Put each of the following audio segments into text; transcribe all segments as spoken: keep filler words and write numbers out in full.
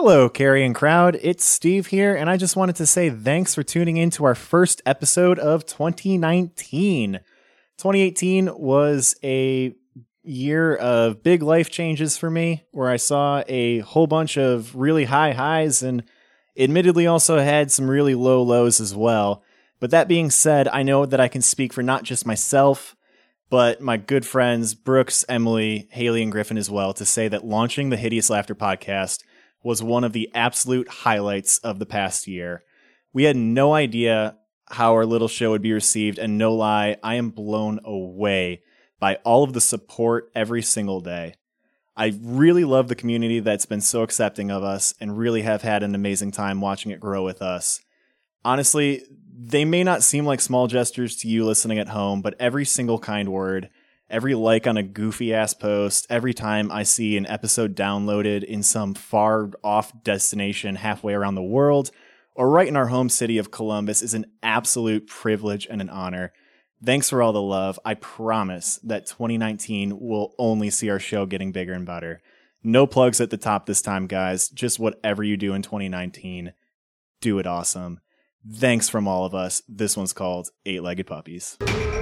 Hello, Carrion Crowd. It's Steve here, and I just wanted to say thanks for tuning in to our first episode of twenty nineteen. twenty eighteen was a year of big life changes for me, where I saw a whole bunch of really high highs and admittedly also had some really low lows as well. But that being said, I know that I can speak for not just myself, but my good friends Brooks, Emily, Haley, and Griffin as well, to say that launching the Hideous Laughter podcast was one of the absolute highlights of the past year. We had no idea how our little show would be received, and no lie, I am blown away by all of the support every single day. I really love the community that's been so accepting of us and really have had an amazing time watching it grow with us. Honestly, they may not seem like small gestures to you listening at home, but every single kind word, every like on a goofy-ass post, every time I see an episode downloaded in some far-off destination halfway around the world, or right in our home city of Columbus, is an absolute privilege and an honor. Thanks for all the love. I promise that twenty nineteen will only see our show getting bigger and better. No plugs at the top this time, guys. Just whatever you do in twenty nineteen, do it awesome. Thanks from all of us. This one's called Eight-Legged Puppies.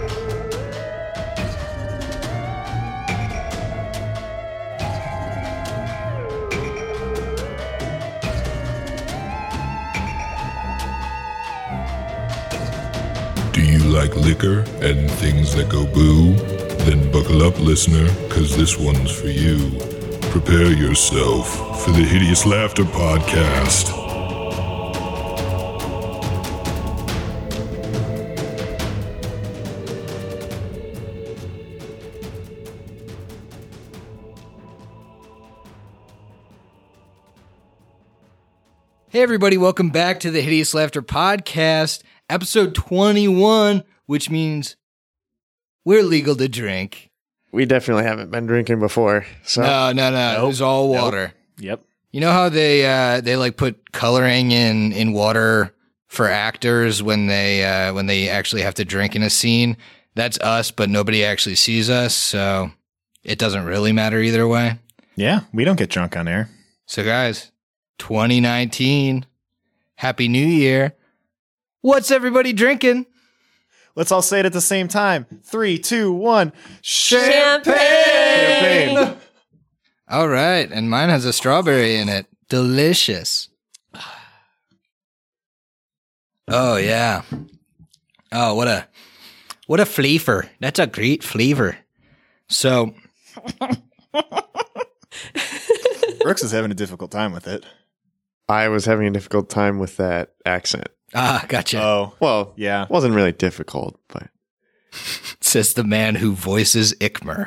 Do you like liquor and things that go boo? Then buckle up, listener, cause this one's for you. Prepare yourself for the Hideous Laughter podcast. Hey everybody, welcome back to the Hideous Laughter podcast, episode twenty-one, which means we're legal to drink. We definitely haven't been drinking before. So. No, no, no. Nope. It was all water. Nope. Yep. You know how they uh, they like put coloring in, in water for actors when they uh, when they actually have to drink in a scene? That's us, but nobody actually sees us, so it doesn't really matter either way. Yeah, we don't get drunk on air. So guys, twenty nineteen, Happy New Year. What's everybody drinking? Let's all say it at the same time. Three, two, one. Champagne! Champagne! All right, and mine has a strawberry in it. Delicious. Oh yeah. Oh, what a what a flavor. That's a great flavor. So Brooks is having a difficult time with it. I was having a difficult time with that accent. Ah, gotcha. Oh, Well, yeah. it wasn't really difficult, but Says the man who voices Ikmer.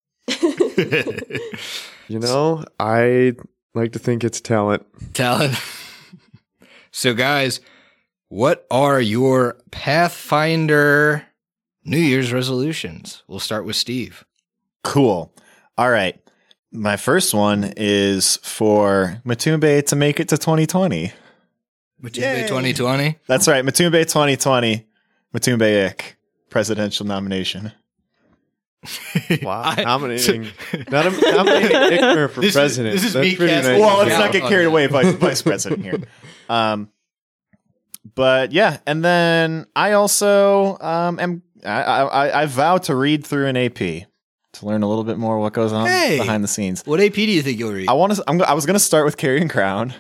you know, I like to think it's talent. Talent. So guys, what are your Pathfinder New Year's resolutions? We'll start with Steve. Cool. All right. My first one is for Matumbe to make it to twenty twenty. Matumbe twenty twenty. That's right. Matumbe twenty twenty. Matumbe Ick. Presidential nomination. Wow, I- nominating, not a, nominating Ikmer for This is- president. this is That's me pretty casting- nice. Well, let's Yeah. not get carried away by vice president here. Um, but yeah, and then I also um am I, I I vow to read through an A P to learn a little bit more what goes on Hey! behind the scenes. What A P do you think you'll read? I want to. I'm, I was going to start with Carrion Crown.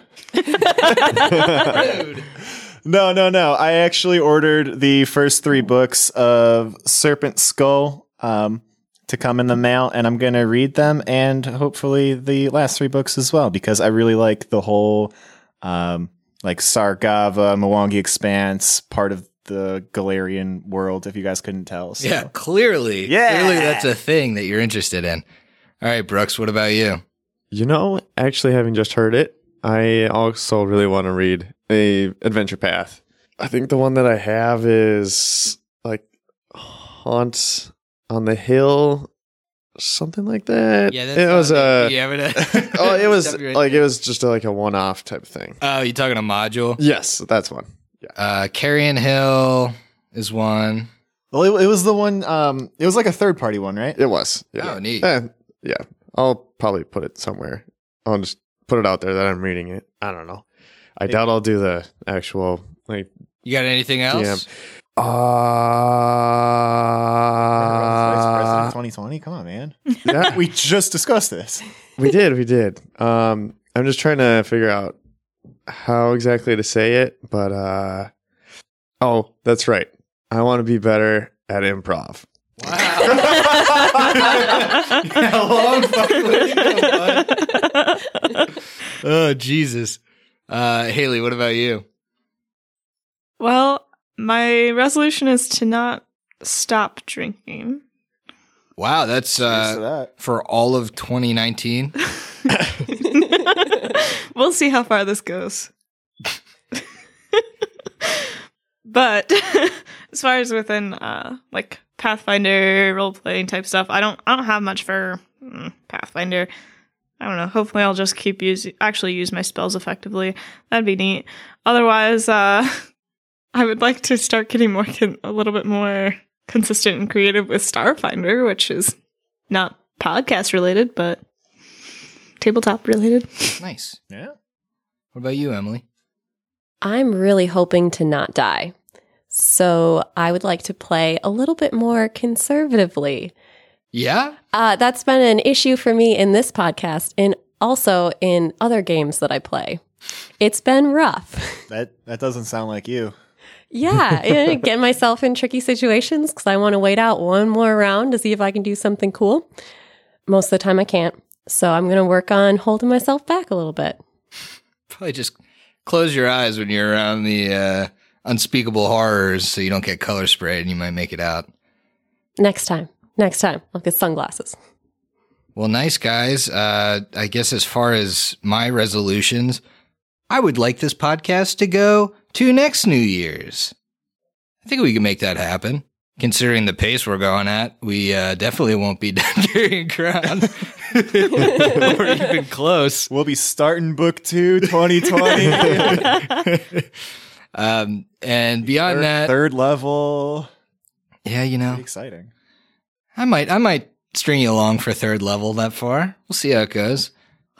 Rude. No, no, no. I actually ordered the first three books of Serpent Skull um, to come in the mail, and I'm going to read them and hopefully the last three books as well, because I really like the whole um, like Sargava, Mwangi Expanse, part of the Galarian world, if you guys couldn't tell. So. Yeah, clearly. Yeah. Clearly that's a thing that you're interested in. All right, Brooks, what about you? You know, actually, having just heard it, I also really want to read a adventure path. I think the one that I have is like Haunt on the Hill, something like that. it was a. Yeah, but, oh, it was like it was just a, like a one-off type of thing. Oh, you talking a module? Yes, that's one. Yeah. Uh, Carrion Hill is one. Well, it, it was the one. Um, it was like a third party one, right? It was. Yeah. Oh, neat. Eh, yeah. I'll probably put it somewhere. I'll just put it out there that I'm reading it. I don't know. I doubt I'll do the actual like. You got anything else? Uh, Vice President twenty twenty. Come on, man. yeah, We just discussed this. we did. We did. Um, I'm just trying to figure out how exactly to say it, but uh, oh, that's right. I want to be better at improv. Wow. How long fucking way to go, bud. Oh, Jesus. Uh, Haley, what about you? Well, my resolution is to not stop drinking. Wow, that's Cheers to uh, that. for all of twenty nineteen. We'll see how far this goes. But as far as within uh, like Pathfinder role playing type stuff, I don't I don't have much for mm, Pathfinder. I don't know. Hopefully, I'll just keep using actually use my spells effectively. That'd be neat. Otherwise, uh, I would like to start getting more con- a little bit more consistent and creative with Starfinder, which is not podcast related, but tabletop related. Nice. Yeah. What about you, Emily? I'm really hoping to not die. So I would like to play a little bit more conservatively. Yeah? Uh, that's been an issue for me in this podcast and also in other games that I play. It's been rough. That that doesn't sound like you. Yeah, and get myself in tricky situations because I want to wait out one more round to see if I can do something cool. Most of the time I can't. So I'm going to work on holding myself back a little bit. Probably just close your eyes when you're around the uh, unspeakable horrors so you don't get color sprayed and you might make it out. Next time. Next time. I'll get sunglasses. Well, nice, guys. Uh, I guess as far as my resolutions, I would like this podcast to go to next New Year's. I think we can make that happen. Considering the pace we're going at, we uh, definitely won't be done carrying Crown. Or even close. We'll be starting book two, twenty twenty. Um, and beyond third, that, third level. yeah, you know, Pretty exciting. I might, I might string you along for third level that far. We'll see how it goes.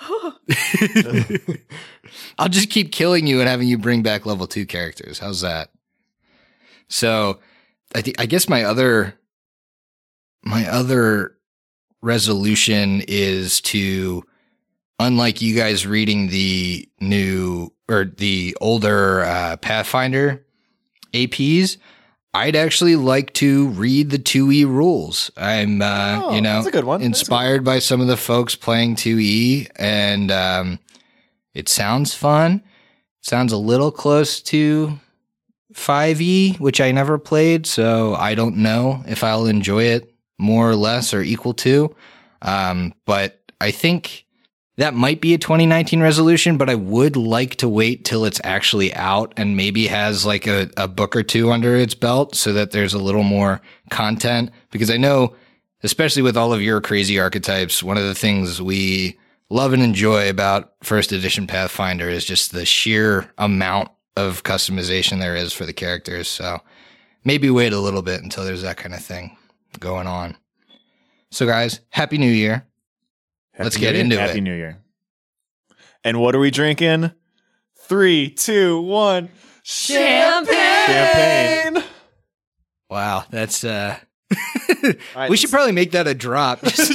I'll just keep killing you and having you bring back level two characters. How's that? So, I think I guess my other, my other resolution is to, unlike you guys reading the new or the older uh, Pathfinder A Ps, I'd actually like to read the two E rules. I'm, uh, Oh, you know, that's a good one. That's a good inspired by some of the folks playing two E, and um, it sounds fun. It sounds a little close to five E, which I never played, so I don't know if I'll enjoy it more or less or equal to. Um, but I think that might be a twenty nineteen resolution, but I would like to wait till it's actually out and maybe has like a, a book or two under its belt so that there's a little more content. Because I know, especially with all of your crazy archetypes, one of the things we love and enjoy about first edition Pathfinder is just the sheer amount of customization there is for the characters. So maybe wait a little bit until there's that kind of thing going on. So guys, Happy New Year. Happy Let's New get Year. into Happy it. New Year. And what are we drinking? Three, two, one. Champagne! Champagne. Wow, that's uh All right, we should probably make that a drop.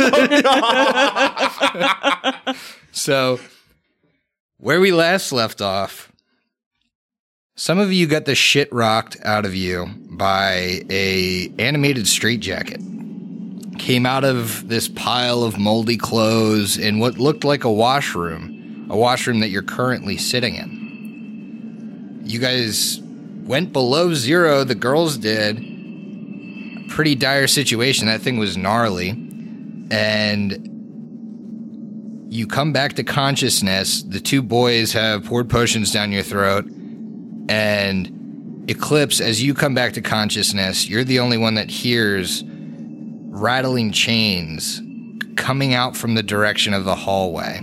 So, where we last left off, some of you got the shit rocked out of you by a animated straitjacket. Came out of this pile of moldy clothes in what looked like a washroom, a washroom that you're currently sitting in. You guys went below zero, the girls did. Pretty dire situation. That thing was gnarly. And you come back to consciousness. The two boys have poured potions down your throat. And Eclipse, as you come back to consciousness, you're the only one that hears rattling chains coming out from the direction of the hallway.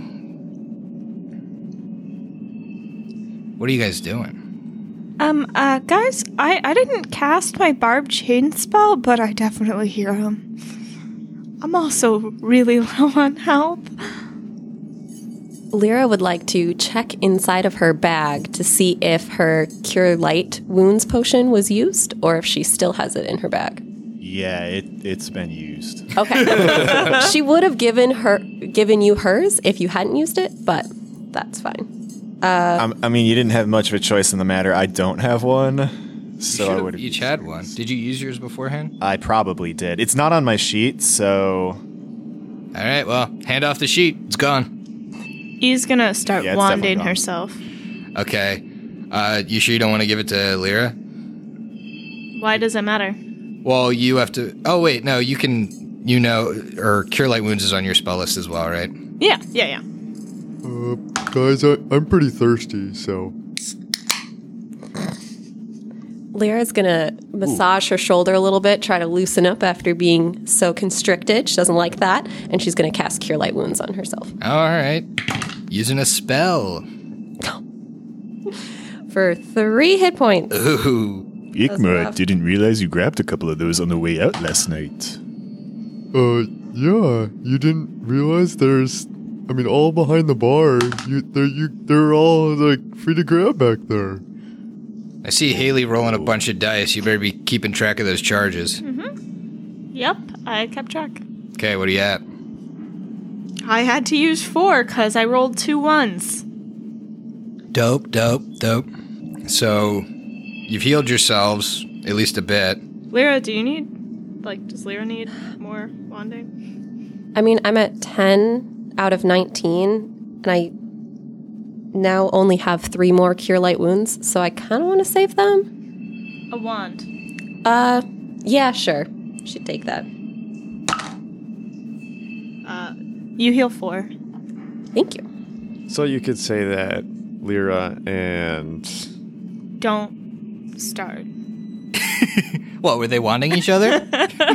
What are you guys doing? Um, uh, guys, I, I didn't cast my barbed chain spell, but I definitely hear him. I'm also really low on health. Lyra would like to check inside of her bag to see if her Cure Light Wounds potion was used or if she still has it in her bag. Yeah, it, it's been used. Okay. She would have given her given you hers if you hadn't used it, but that's fine. Uh, Um, I mean, you didn't have much of a choice in the matter. I don't have one, so I would have each had one. Did you use yours beforehand? I probably did. It's not on my sheet, so... All right, well, hand off the sheet. It's gone. He's gonna start Yeah, it's wanding definitely gone. herself. Okay. Uh, you sure you don't want to give it to Lyra? Why does it matter? Well, you have to... Oh, wait, no, you can... You know, or Cure Light Wounds is on your spell list as well, right? Yeah, yeah, yeah. Uh, guys, I, I'm pretty thirsty, so. Lyra's gonna massage her shoulder a little bit, try to loosen up after being so constricted. She doesn't like that, and she's gonna cast Cure Light Wounds on herself. All right. Using a spell. For three hit points. Ooh. Ikma, rough. didn't realize you grabbed a couple of those on the way out last night. Uh, yeah, you didn't realize there's. I mean, all behind the bar, you, they're, you, they're all, like, free to grab back there. I see Haley rolling a bunch of dice. You better be keeping track of those charges. Yep, I kept track. Okay, what are you at? I had to use four because I rolled two ones. Dope, dope, dope. So, you've healed yourselves, at least a bit. Lyra, do you need, like, does Lyra need more wanding? I mean, I'm at ten out of nineteen, and I now only have three more Cure Light Wounds, so I kind of want to save them. A wand. Uh, yeah, sure. Should take that. Uh, you heal four. Thank you. So you could say that Lyra and. Don't start. What, were they wanting each other?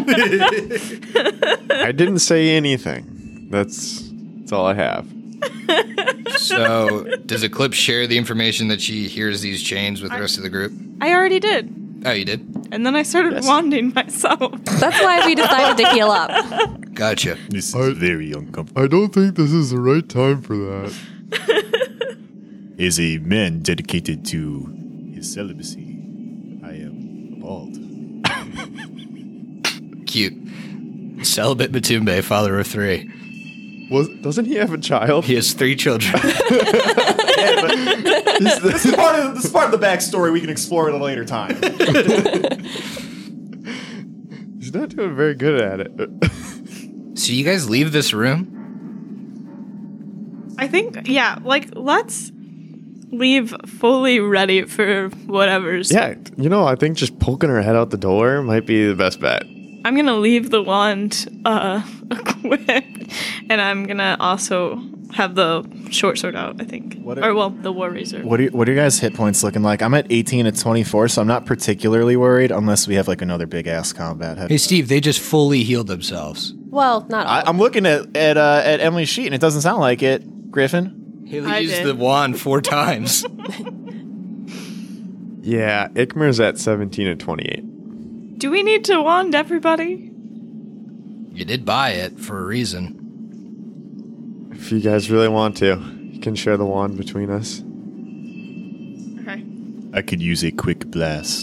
I didn't say anything. That's, that's all I have. So, does Eclipse share the information that she hears these chains with the rest of the group? I already did. Oh, you did? And then I started Yes. wanding myself. That's why we decided to heal up. Gotcha. This is I- very uncomfortable. I don't think this is the right time for that. As a man dedicated to his celibacy, I am appalled. Cute. Celibate Batumbe, father of three. Was, doesn't he have a child? He has three children. this, this is part of, this is part of the backstory. We can explore at a later time. He's not doing very good at it. So you guys leave this room? I think, yeah, like, let's leave fully ready for whatever's. Yeah, you know, I think just poking her head out the door might be the best bet. I'm gonna leave the wand uh, equipped, and I'm gonna also have the short sword out, I think. What or, if- well, the war razor. What are, what are your guys' hit points looking like? I'm at eighteen to twenty-four, so I'm not particularly worried unless we have like another big ass combat. Hey, Steve, they just fully healed themselves. Well, not all. I, I'm looking at at, uh, at Emily's sheet, and it doesn't sound like it. Griffin, Haley I used did. the wand four times. Yeah, Ikmer's at seventeen and twenty-eight. Do we need to wand everybody? You did buy it for a reason. If you guys really want to, you can share the wand between us. Okay. I could use a quick blast.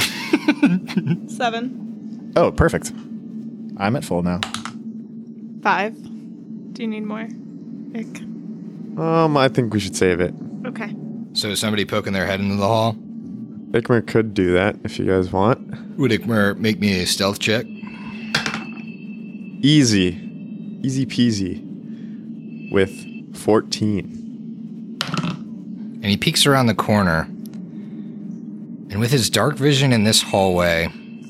Seven. Oh, perfect. I'm at full now. Five. Do you need more? Ick. Um, I think we should save it. Okay. So is somebody poking their head into the hall? Ikmer could do that if you guys want. Would Ikmer make me a stealth check? Easy. Easy peasy. With fourteen. And he peeks around the corner. And with his dark vision in this hallway,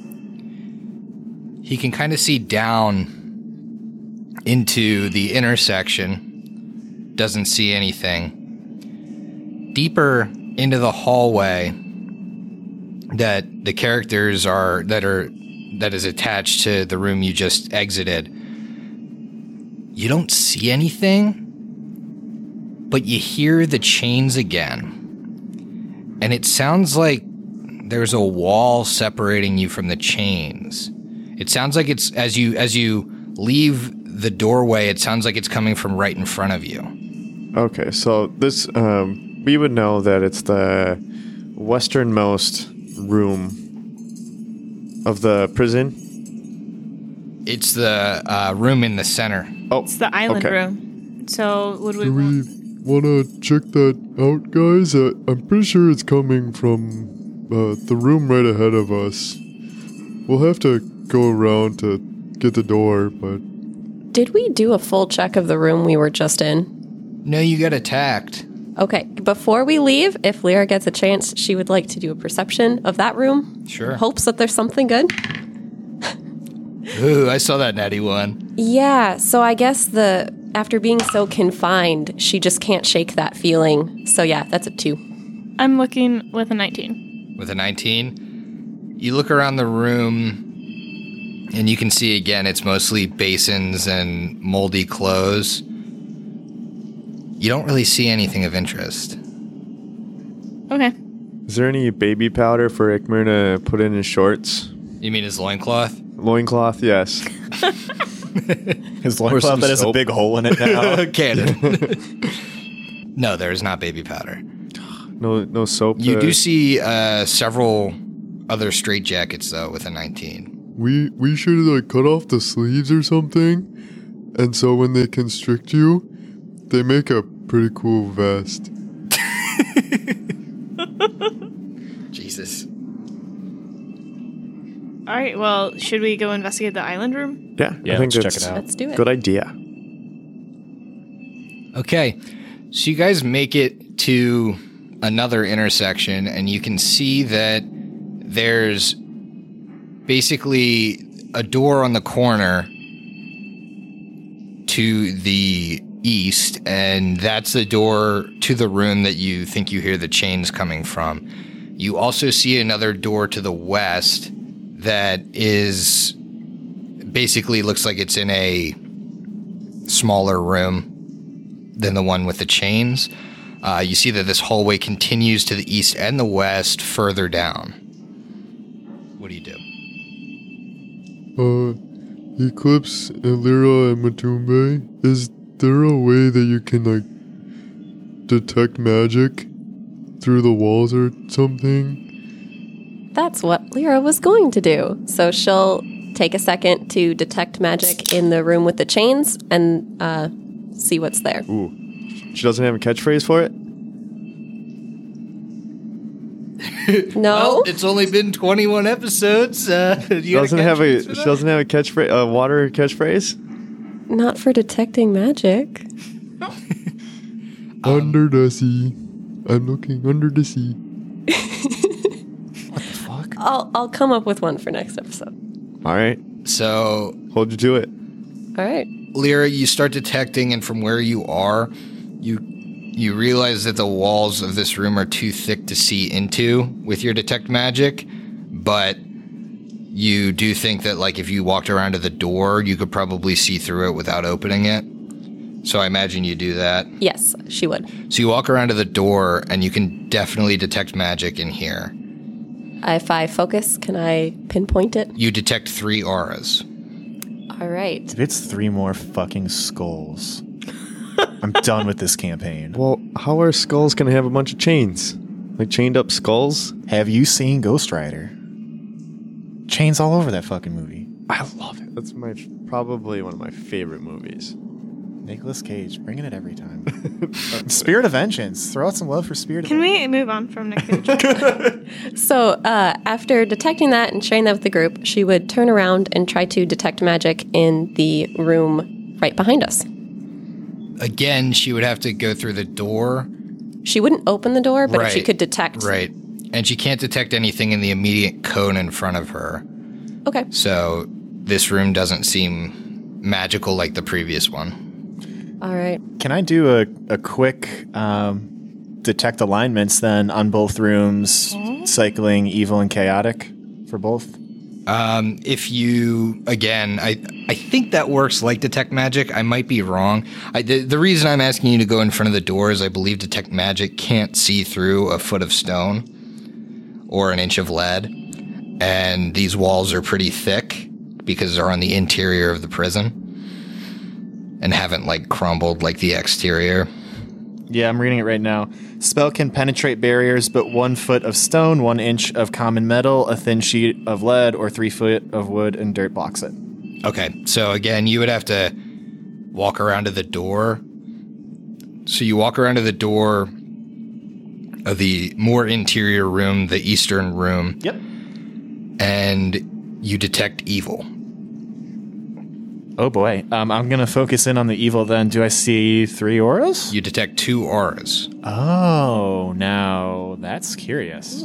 he can kind of see down into the intersection. Doesn't see anything. Deeper into the hallway that the characters are that are that is attached to the room you just exited. You don't see anything, but you hear the chains again. And it sounds like there's a wall separating you from the chains. It sounds like it's as you as you leave the doorway, it sounds like it's coming from right in front of you. Okay, so this um, we would know that it's the westernmost room of the prison. It's the uh, room in the center. Oh, It's the island okay. room. So would we Do want... we want to check that out, guys? Uh, I'm pretty sure it's coming from uh, the room right ahead of us. We'll have to go around to get the door, but Did we do a full check of the room we were just in? No, you got attacked. Okay, before we leave, if Lyra gets a chance, she would like to do a perception of that room. Sure. Hopes that there's something good. Ooh, I saw that natty one. Yeah, so I guess the after being so confined, she just can't shake that feeling. So yeah, that's a two. I'm looking with a nineteen. With a nineteen. You look around the room, and you can see again it's mostly basins and moldy clothes. You don't really see anything of interest. Okay. Is there any baby powder for Ikmer to put in his shorts? You mean his loincloth? Loincloth, yes. His some loincloth that has a soap. big hole in it now. Cannon. No, there is not baby powder. No, no soap. You to- do see uh, several other straitjackets, though, with a nineteen. we we should like cut off the sleeves or something. And so when they constrict you, they make a pretty cool vest. Jesus. All right. Well, should we go investigate the island room? Yeah, Yeah, I think let's check that's it out. Let's do it. good idea. Okay, so you guys make it to another intersection, and you can see that there's basically a door on the corner to the east, and that's the door to the room that you think you hear the chains coming from. You also see another door to the west that is basically looks like it's in a smaller room than the one with the chains. Uh, you see that this hallway continues to the east and the west further down. What do you do? Uh, Eclipse, and Lyra, and Matumbe, is there a way that you can, like, detect magic through the walls or something? That's what Lyra was going to do. So she'll take a second to detect magic in the room with the chains and uh, see what's there. Ooh. She doesn't have a catchphrase for it? No? Well, it's only been twenty-one episodes. Uh, you She got doesn't have a catchphrase for she that? doesn't have a catchphrase a water catchphrase? Not for detecting magic. Under the sea. I'm looking under the sea. I'll I'll come up with one for next episode. All right. So, Hold you to it. All right. Lyra, you start detecting, and from where you are, you you realize that the walls of this room are too thick to see into with your detect magic, but you do think that, like, if you walked around to the door, you could probably see through it without opening it. So I imagine you do that. Yes, she would. So you walk around to the door, and you can definitely detect magic in here. If I focus, can I pinpoint it? You detect three auras. All right. If it's three more fucking skulls, I'm done with this campaign. Well, how are skulls gonna have a bunch of chains? Like chained up skulls? Have you seen Ghost Rider? Chains all over that fucking movie. I love it. That's my probably one of my favorite movies. Nicolas Cage, bringing it every time. Spirit of Vengeance. Throw out some love for Spirit of Can Vengeance. we move on from Nick Cage? So uh, after detecting that and sharing that with the group, she would turn around and try to detect magic in the room right behind us. Again, she would have to go through the door. She wouldn't open the door, but if she Right. could detect. Right. And she can't detect anything in the immediate cone in front of her. Okay. So this room doesn't seem magical like the previous one. All right. Can I do a, a quick um, detect alignments then on both rooms, cycling evil and chaotic for both? Um, if you, again, I I think that works like detect magic. I might be wrong. I, the, the reason I'm asking you to go in front of the door is I believe detect magic can't see through a foot of stone or an inch of lead. And these walls are pretty thick because they're on the interior of the prison and haven't like crumbled like the exterior. Yeah, I'm reading it right now. Spell can penetrate barriers, but one foot of stone, one inch of common metal, a thin sheet of lead, or three foot of wood and dirt blocks it. Okay, so again, you would have to walk around to the door. So you walk around to the door of the more interior room, the eastern room. Yep. And you detect evil. Oh boy. Um, I'm going to focus in on the evil then. Do I see three auras? You detect two auras. Oh, now that's curious.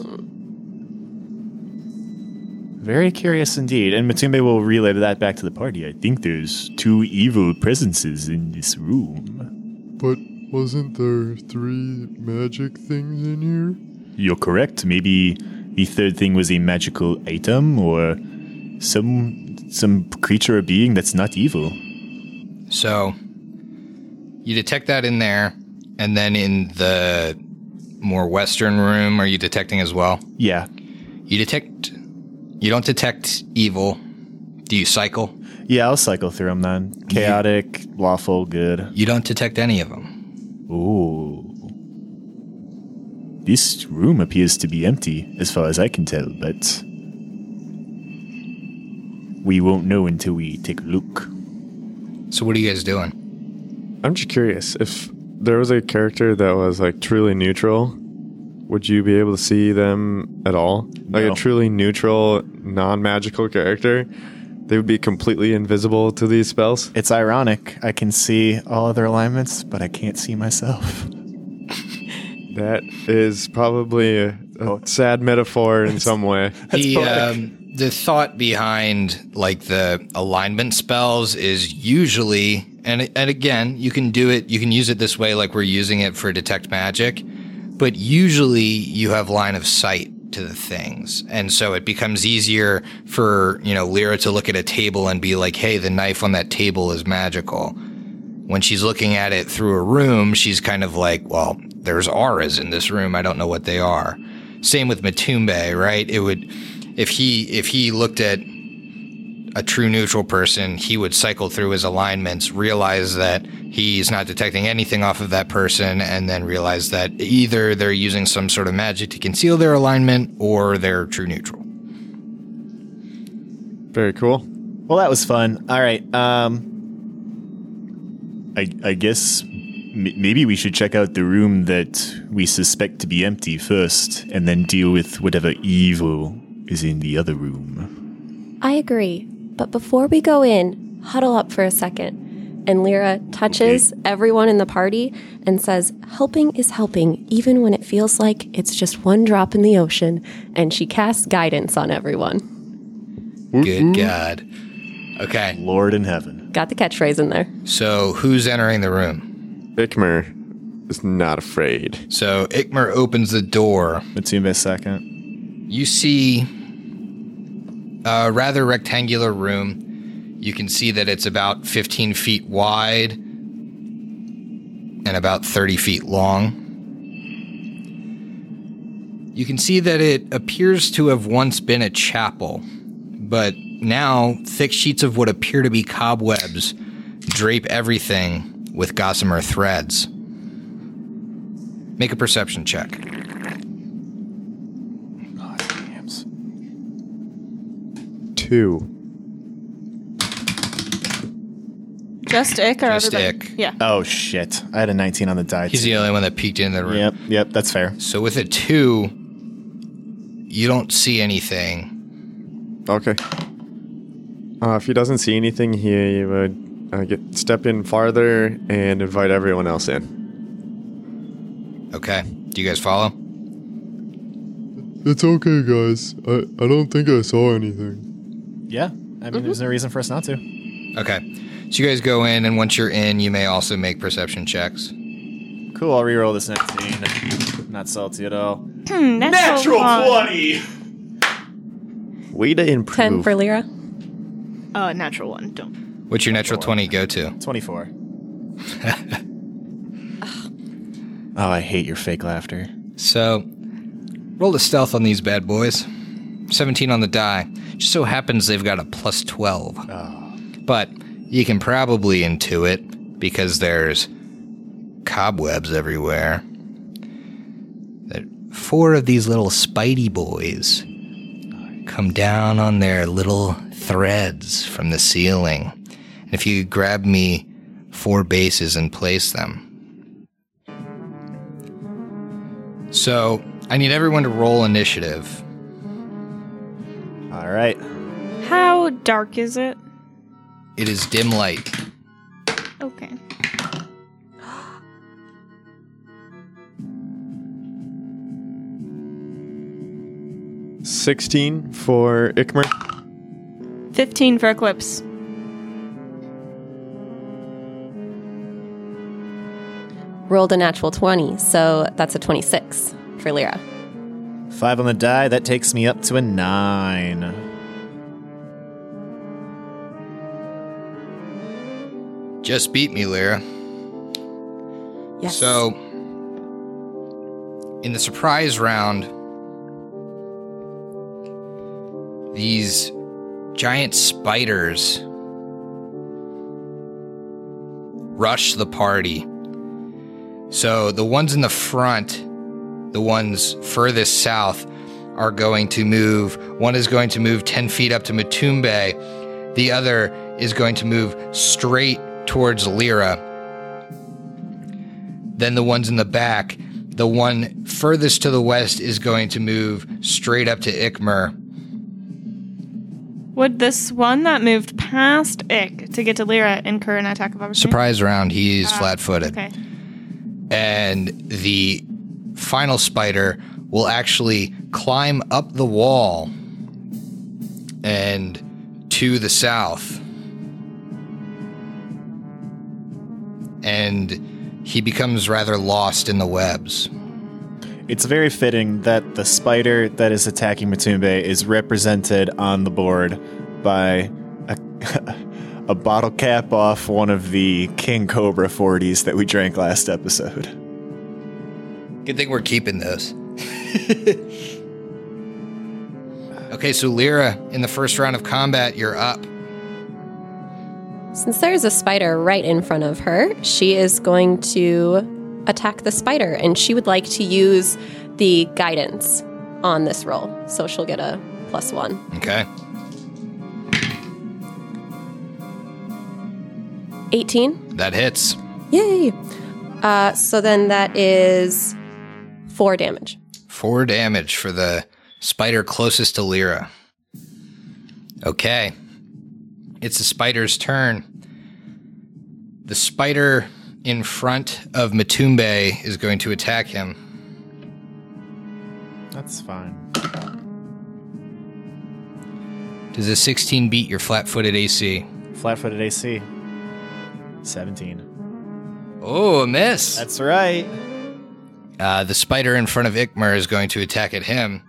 Very curious indeed. And Matumbe will relay that back to the party. I think there's two evil presences in this room. But wasn't there three magic things in here? You're correct. Maybe the third thing was a magical item or some some creature or being that's not evil. So you detect that in there, and then in the more western room, are you detecting as well? Yeah. You detect... You don't detect evil. Do you cycle? Yeah, I'll cycle through them then. Chaotic, lawful, good. You don't detect any of them. Ooh. This room appears to be empty, as far as I can tell, but we won't know until we take a look. So what are you guys doing? I'm just curious, if there was a character that was like truly neutral, would you be able to see them at all? Like No. a truly neutral, non-magical character, they would be completely invisible to these spells? It's ironic. I can see all other alignments, but I can't see myself. That is probably a, a sad metaphor in some way. The, poetic. um, the thought behind like the alignment spells is usually, and and again, you can do it, you can use it this way like we're using it for detect magic, but usually you have line of sight to the things. And so it becomes easier for, you know, Lyra to look at a table and be like, hey, the knife on that table is magical. When she's looking at it through a room, she's kind of like, well, there's auras in this room. I don't know what they are. Same with Matumbe, right? It would, if he, if he looked at a true neutral person, he would cycle through his alignments, realize that he's not detecting anything off of that person, and then realize that either they're using some sort of magic to conceal their alignment or they're true neutral. Very cool. Well, that was fun. All right. Um, I, I guess m- maybe we should check out the room that we suspect to be empty first, and then deal with whatever evil is in the other room. I agree. But before we go in, huddle up for a second. And Lyra touches okay. everyone in the party and says, helping is helping, even when it feels like it's just one drop in the ocean. And she casts guidance on everyone. Good God. Okay. Lord in heaven. Got the catchphrase in there. So who's entering the room? Ikmer is not afraid. So Ikmer opens the door. Matumbe second. You see a rather rectangular room. You can see that it's about fifteen feet wide and about thirty feet long. You can see that it appears to have once been a chapel, but now thick sheets of what appear to be cobwebs drape everything with gossamer threads. Make a perception check. Two. Just Ick or Just everybody? Ick. Yeah. Oh, shit. I had a nineteen on the die. He's too. the only one that peeked into the room. Yep, yep, that's fair. So with a two, you don't see anything. Okay. Uh, if he doesn't see anything, he would uh, get step in farther and invite everyone else in. Okay. Do you guys follow? It's okay, guys. I, I don't think I saw anything. Yeah, I mean, there's no reason for us not to. Okay. So you guys go in, and once you're in, you may also make perception checks. Cool, I'll reroll this nineteen. Not salty at all. Natural, twenty! Way to improve. ten for Lyra. Uh, natural one. Don't. What's your natural twenty go to? twenty-four. Oh, I hate your fake laughter. So, roll a stealth on these bad boys. seventeen on the die. Just so happens they've got a plus twelve. Oh. But you can probably intuit, because there's cobwebs everywhere, that four of these little Spidey boys come down on their little threads from the ceiling. And if you grab me four bases and place them. So, I need everyone to roll initiative. All right. How dark is it? It is dim light. Okay. sixteen for Ikmer. fifteen for Eclipse. Rolled a natural twenty, so that's a twenty-six for Lyra. Five on the die. That takes me up to a nine. Just beat me, Lyra. Yes. So, in the surprise round, these giant spiders rush the party. So the ones in the front, the ones furthest south, are going to move. One is going to move ten feet up to Matumbe. The other is going to move straight towards Lyra. Then the ones in the back, the one furthest to the west is going to move straight up to Ikmer. Would this one that moved past Ik to get to Lyra incur an attack of opportunity? Surprise round, he's Ah, flat-footed. Okay. And the final spider will actually climb up the wall and to the south. And he becomes rather lost in the webs. It's very fitting that the spider that is attacking Matumbe is represented on the board by a, a bottle cap off one of the King Cobra forties that we drank last episode. Good thing we're keeping those. Okay, so Lyra, in the first round of combat, you're up. Since there's a spider right in front of her, she is going to attack the spider, and she would like to use the guidance on this roll. So she'll get a plus one. Okay. eighteen. That hits. Yay! Uh, so then that is four damage. Four damage for the spider closest to Lyra. Okay. It's the spider's turn. The spider in front of Matumbe is going to attack him. That's fine. Does a sixteen beat your flat-footed A C? Flat-footed A C. seventeen. Oh, a miss. That's right. Uh, the spider in front of Ikmer is going to attack at him.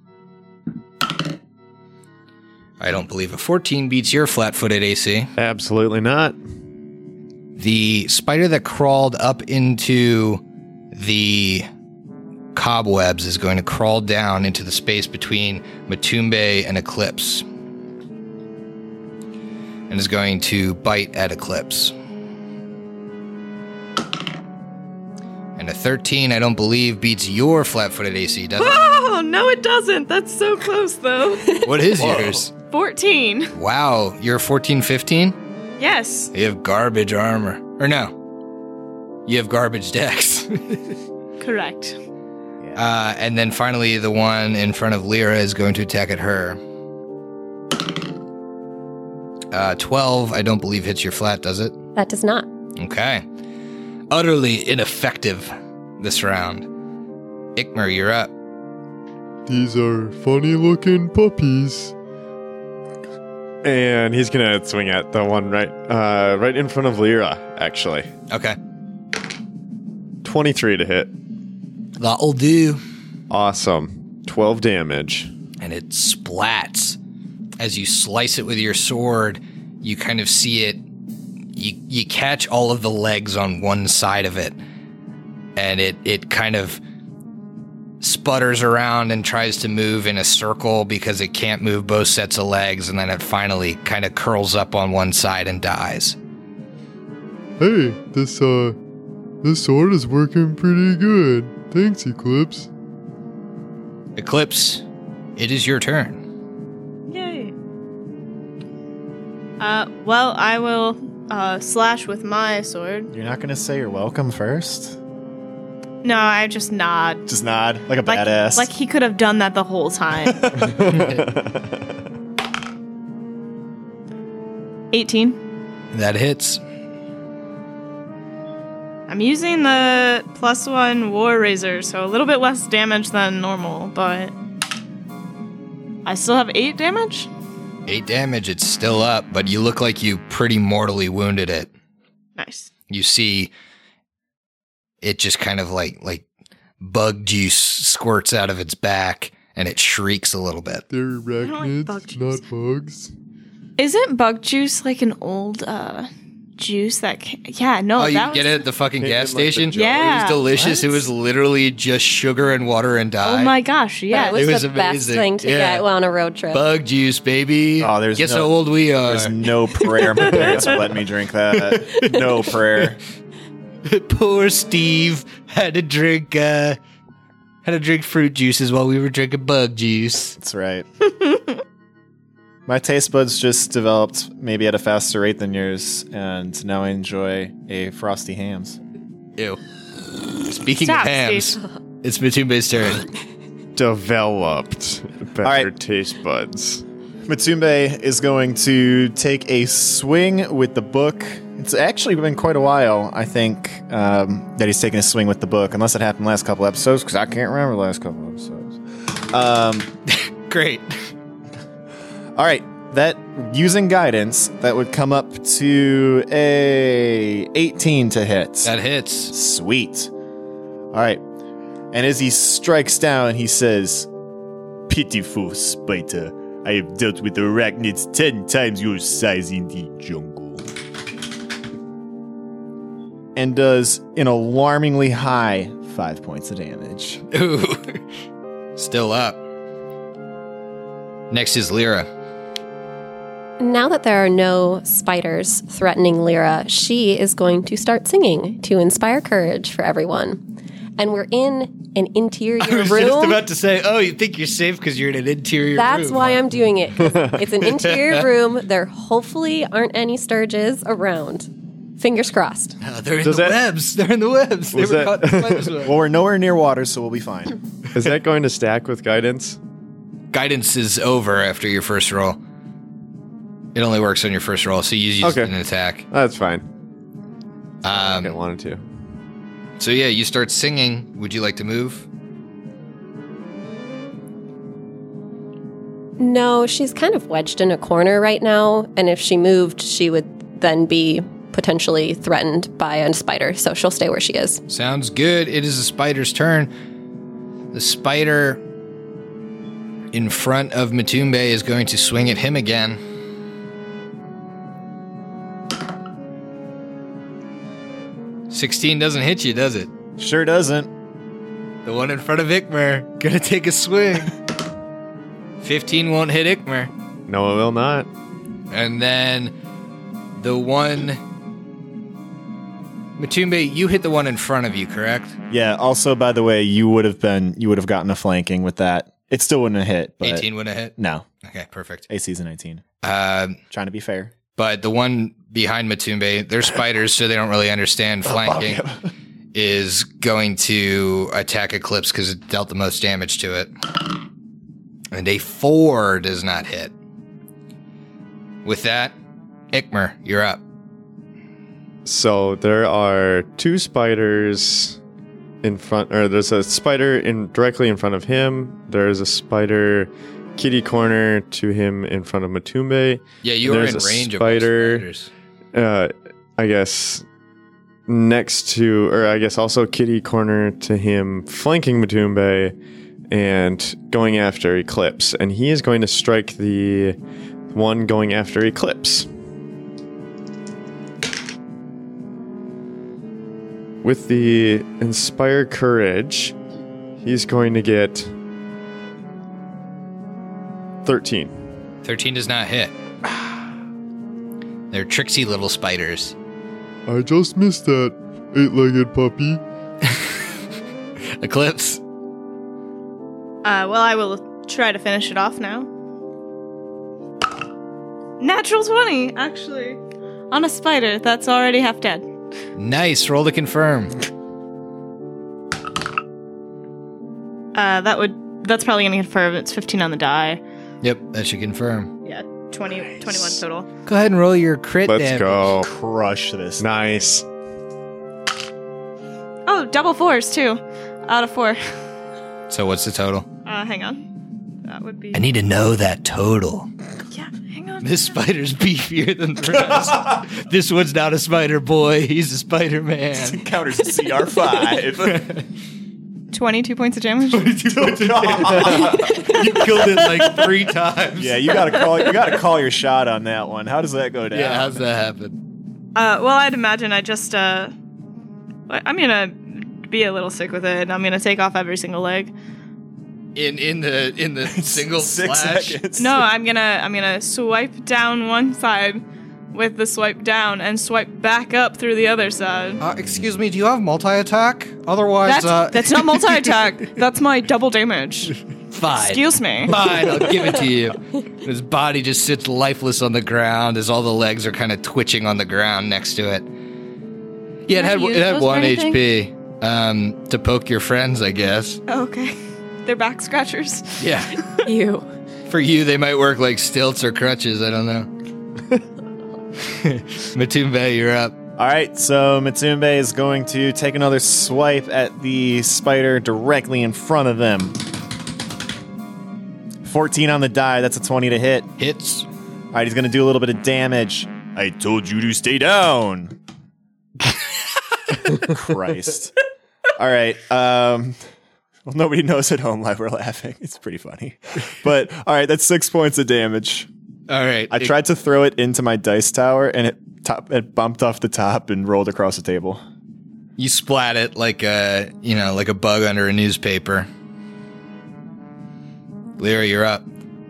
I don't believe a fourteen beats your flat-footed A C. Absolutely not. The spider that crawled up into the cobwebs is going to crawl down into the space between Matumbe and Eclipse. And is going to bite at Eclipse. And a thirteen, I don't believe, beats your flat-footed A C, does it? Oh, no, it doesn't. That's so close, though. What is yours? fourteen. Wow, you're fourteen fifteen? Yes. You have garbage armor. Or no. You have garbage dex. Correct. uh, and then finally, the one in front of Lyra is going to attack at her. Uh, twelve, I don't believe hits your flat, does it? That does not. Okay. Utterly ineffective this round. Ikmer, you're up. These are funny looking puppies. And he's gonna swing at the one right uh, right in front of Lyra, actually. Okay. twenty-three to hit. That'll do. Awesome. twelve damage. And it splats. As you slice it with your sword, you kind of see it. You you catch all of the legs on one side of it, and it, it kind of sputters around and tries to move in a circle because it can't move both sets of legs, and then it finally kind of curls up on one side and dies. Hey, this uh This sword is working pretty good. Thanks, Eclipse. Eclipse, it is your turn. Yay. Uh, well, I will uh, slash with my sword. You're not gonna say you're welcome first? No, I just nod. Just nod like a Like, badass. like he could have done that the whole time. eighteen. That hits. I'm using the plus one War Razor, so a little bit less damage than normal, but I still have eight damage? Eight damage, it's still up, but you look like you pretty mortally wounded it. Nice. You see it just kind of like like bug juice squirts out of its back and it shrieks a little bit. They're don't like arachnids, bug juice. not bugs. Isn't bug juice like an old uh, juice that ca- yeah, no, Oh, you that can was get it at the fucking In, gas like, the station? jar. Yeah. It was delicious. What? It was literally just sugar and water and dye. Oh my gosh, Yeah, yeah. it was, it was the best amazing. thing to Yeah. get on a road trip. Bug juice, baby. Oh, there's Guess no- how old we are. There's no prayer my parents would let me drink that. No prayer. Poor Steve had to drink uh had to drink fruit juices while we were drinking bug juice. That's right. My taste buds just developed maybe at a faster rate than yours, and now I enjoy a Frosty Hams. Ew. Speaking Stop, of hams, Steve. it's Matumbe's turn. Developed better right. taste buds. Matumbe is going to take a swing with the book. It's actually been quite a while, I think, um, that he's taken a swing with the book, unless it happened last couple episodes, because I can't remember the last couple episodes. Um, Great. all right, that using guidance, that would come up to a eighteen to hit. That hits. Sweet. All right, and as he strikes down, he says, "Pitiful spider, I have dealt with arachnids ten times your size in the jungle." And does an alarmingly high five points of damage. Ooh. Still up. Next is Lyra. Now that there are no spiders threatening Lyra, she is going to start singing to inspire courage for everyone. And we're in an interior I was room. just about to say, oh, you think you're safe because you're in an interior That's room. why I'm doing it. 'Cause it's an interior room. There hopefully aren't any sturges around. Fingers crossed. Oh, they're in Does the that- webs. They're in the webs. They Was were that- caught in the spider's web. Well, we're nowhere near water, so we'll be fine. Is that going to stack with guidance? Guidance is over after your first roll. It only works on your first roll, so you use Okay. an attack. That's fine. Um, I wanted to. So yeah, you start singing. Would you like to move? No, she's kind of wedged in a corner right now. And if she moved, she would then be potentially threatened by a spider. So she'll stay where she is. Sounds good. It is the spider's turn. The spider in front of Matumbe is going to swing at him again. sixteen doesn't hit you, does it? Sure doesn't. The one in front of Ikmer gonna take a swing. fifteen won't hit Ikmer. No, it will not. And then the one... Matumbe, you hit the one in front of you, correct? Yeah, also, by the way, you would have been, you would have gotten a flanking with that. It still wouldn't have hit, but eighteen wouldn't have hit? no. Okay, perfect. A C's a nineteen. Um, Trying to be fair. But the one behind Matumbe, they're spiders, so they don't really understand flanking, is going to attack Eclipse because it dealt the most damage to it. And a four does not hit. With that, Ikmer, you're up. So there are two spiders in front, or there's a spider in directly in front of him. There's a spider kitty corner to him in front of Matumbe. Yeah, you are in There's a range spider. of all spiders. Uh, I guess next to, or I guess also kitty corner to him, flanking Matumbe and going after Eclipse. And he is going to strike the one going after Eclipse. With the Inspire Courage, he's going to get thirteen. thirteen does not hit. They're tricksy little spiders. I just missed that. eight-legged puppy. Eclipse. Uh, well, I will try to finish it off now. Natural twenty, actually. On a spider that's already half dead. Nice. Roll to confirm. Uh, that would, that's probably going to confirm. It's fifteen on the die. Yep, that should confirm. Yeah, twenty, twenty-one total. Go ahead and roll your crit Let's damage. go. Crush this. Nice. Oh, double fours, too. Out of four. So what's the total? Uh, hang on. That would be... I need to know that total. Yeah, hang on. This spider's beefier than the rest. This one's not a spider boy. He's a spider man. Counters C R five. twenty-two points of damage. You killed it like three times. Yeah, you gotta call. You gotta call your shot on that one. How does that go down? Yeah, how's that happen? Uh, well, I'd imagine I just, uh... I'm gonna be a little sick with it, and I'm gonna take off every single leg. In in the in the single Six slash. seconds. No, I'm gonna I'm gonna swipe down one side with the swipe down and swipe back up through the other side. Uh, excuse me, do you have multi-attack? Otherwise, That's, uh... that's not multi-attack. That's my double damage. Fine. Excuse me. Fine, I'll give it to you. His body just sits lifeless on the ground as all the legs are kind of twitching on the ground next to it. Yeah, it Can I had, use it had those for one anything? H P. Um, to poke your friends, I guess. Oh, okay. They're back scratchers. Yeah. You. For you, they might work like stilts or crutches. I don't know. Matumbe, you're up. All right, so Matumbe is going to take another swipe at the spider directly in front of them. fourteen on the die. That's a twenty to hit. Hits. All right, he's going to do a little bit of damage. I told you to stay down. Christ. All right. Um, well, nobody knows at home why we're laughing. It's pretty funny. But, all right, that's six points of damage. All right. I tried to throw it into my dice tower, and it top it bumped off the top and rolled across the table. You splat it like a, you know, like a bug under a newspaper. Lyra, you're up.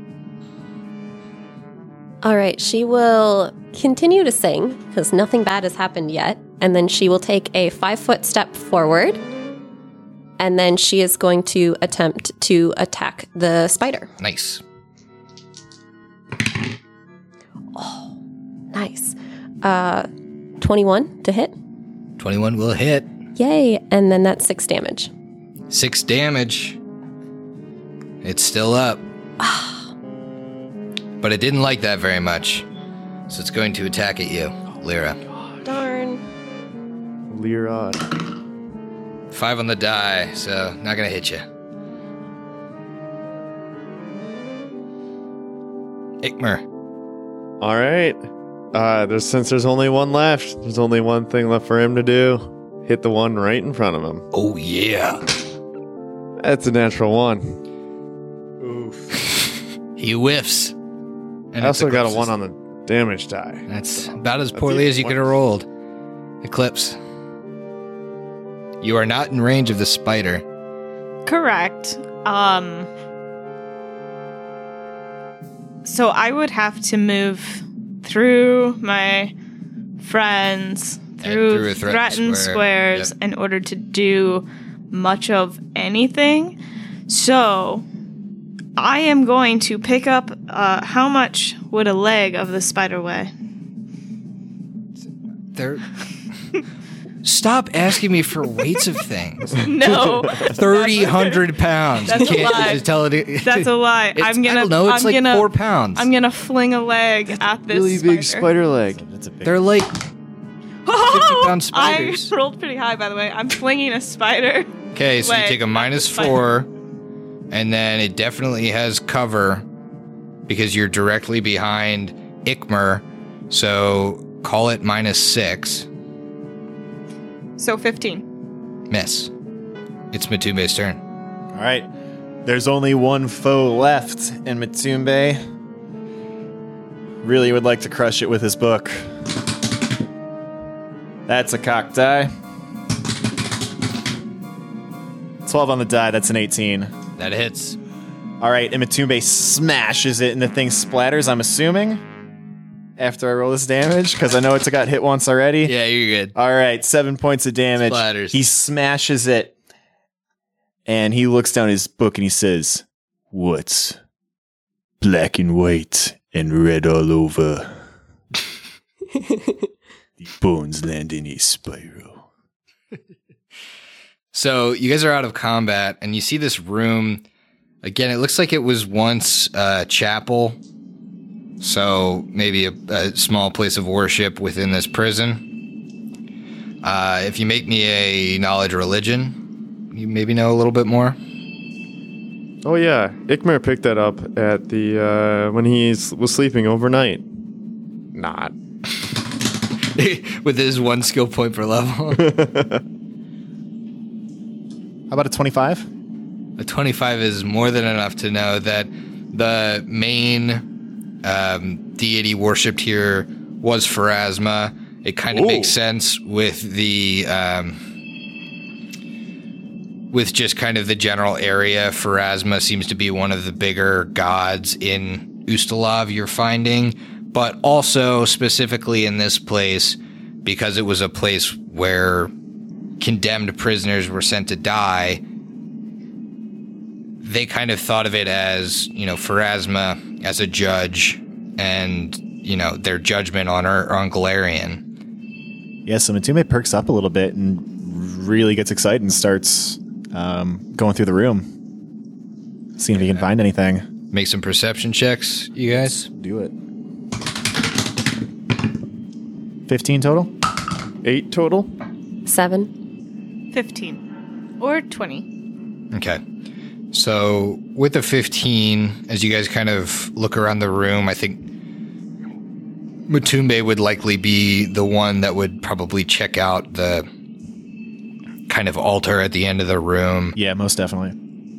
All right, she will continue to sing because nothing bad has happened yet. And then she will take a five foot step forward. And then she is going to attempt to attack the spider. Nice. Nice. Uh, twenty-one to hit. twenty-one will hit. Yay. And then that's six damage. Six damage. It's still up. But it didn't like that very much. So it's going to attack at you, Lyra. Darn. Lyra. Five on the die, so not going to hit you. Ikmer. All right. Uh, there's, since there's only one left, there's only one thing left for him to do. Hit the one right in front of him. Oh, yeah. That's a natural one. He whiffs. And I also it's got a Eclipse's- one on the damage die. That's about as poorly as you could have rolled. Eclipse. You are not in range of the spider. Correct. Um. So I would have to move through my friends, through, through a threatened threatened square. squares Yep. in order to do much of anything. So I am going to pick up. Uh, how much would a leg of the spider weigh? They're... Stop asking me for weights of things. No, thirty, one hundred pounds. That's you a can't lie. just tell it. that's a lie. It's- I'm gonna. I don't know. It's I'm like gonna, four pounds. I'm gonna fling a leg at this Really spider. big spider leg. That's a big They're like Oh, pound spiders. I rolled pretty high, by the way. I'm flinging a spider. okay. So you leg take a at minus the spider. four, and then it definitely has cover because you're directly behind Ikmer. So call it minus six. So fifteen. Miss. It's Matumbe's turn. All right. There's only one foe left, and Matumbe really would like to crush it with his book. That's a cocked die. twelve on the die, that's an eighteen. That hits. All right, and Matumbe smashes it, and the thing splatters, I'm assuming. after I roll this damage? Because I know it's got hit once already. Yeah, you're good. All right, seven points of damage. Splatters. He smashes it, and he looks down his book and he says, "What's black and white and red all over? The bones land in a spiral." So you guys are out of combat, and you see this room. Again, it looks like it was once a chapel. So maybe a, a small place of worship within this prison. Uh, if you make me a knowledge religion, you maybe know a little bit more. Oh yeah, Ikmer picked that up at the uh, when he was sleeping overnight. Not. With his one skill point per level. How about a twenty-five? A twenty-five is more than enough to know that the main um, deity worshipped here was Pharasma. It kind of Ooh. makes sense with the um, with just kind of the general area. Pharasma seems to be one of the bigger gods in Ustalav you're finding, but also specifically in this place because it was a place where condemned prisoners were sent to die. They kind of thought of it as, you know, Pharasma as a judge and, you know, their judgment on her, on Galarian. Yeah, so Matume perks up a little bit and really gets excited and starts um, going through the room, seeing if he can find anything. Make some perception checks, you guys. Do it. fifteen total? Eight total? Seven. fifteen. Or twenty. Okay. So with the fifteen, as you guys kind of look around the room, I think Matumbe would likely be the one that would probably check out the kind of altar at the end of the room. Yeah, most definitely.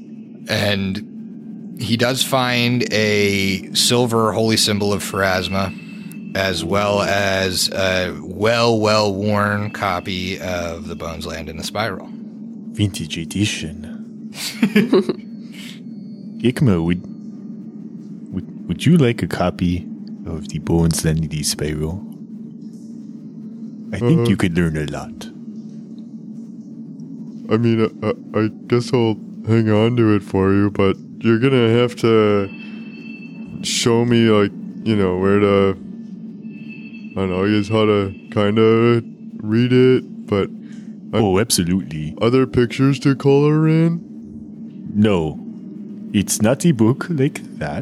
And he does find a silver holy symbol of Pharasma, as well as a well, well-worn copy of the Bones Land in the Spiral. Vintage edition. Ikma, would, would would you like a copy of the Bones Land in the Spiral? I think Uh-huh. you could learn a lot. I mean, I, I guess I'll hang on to it for you, but you're gonna have to show me, like, you know, where to, I don't know, I guess how to kind of read it, but Oh, absolutely. are there pictures to color in? No, it's not a book like that.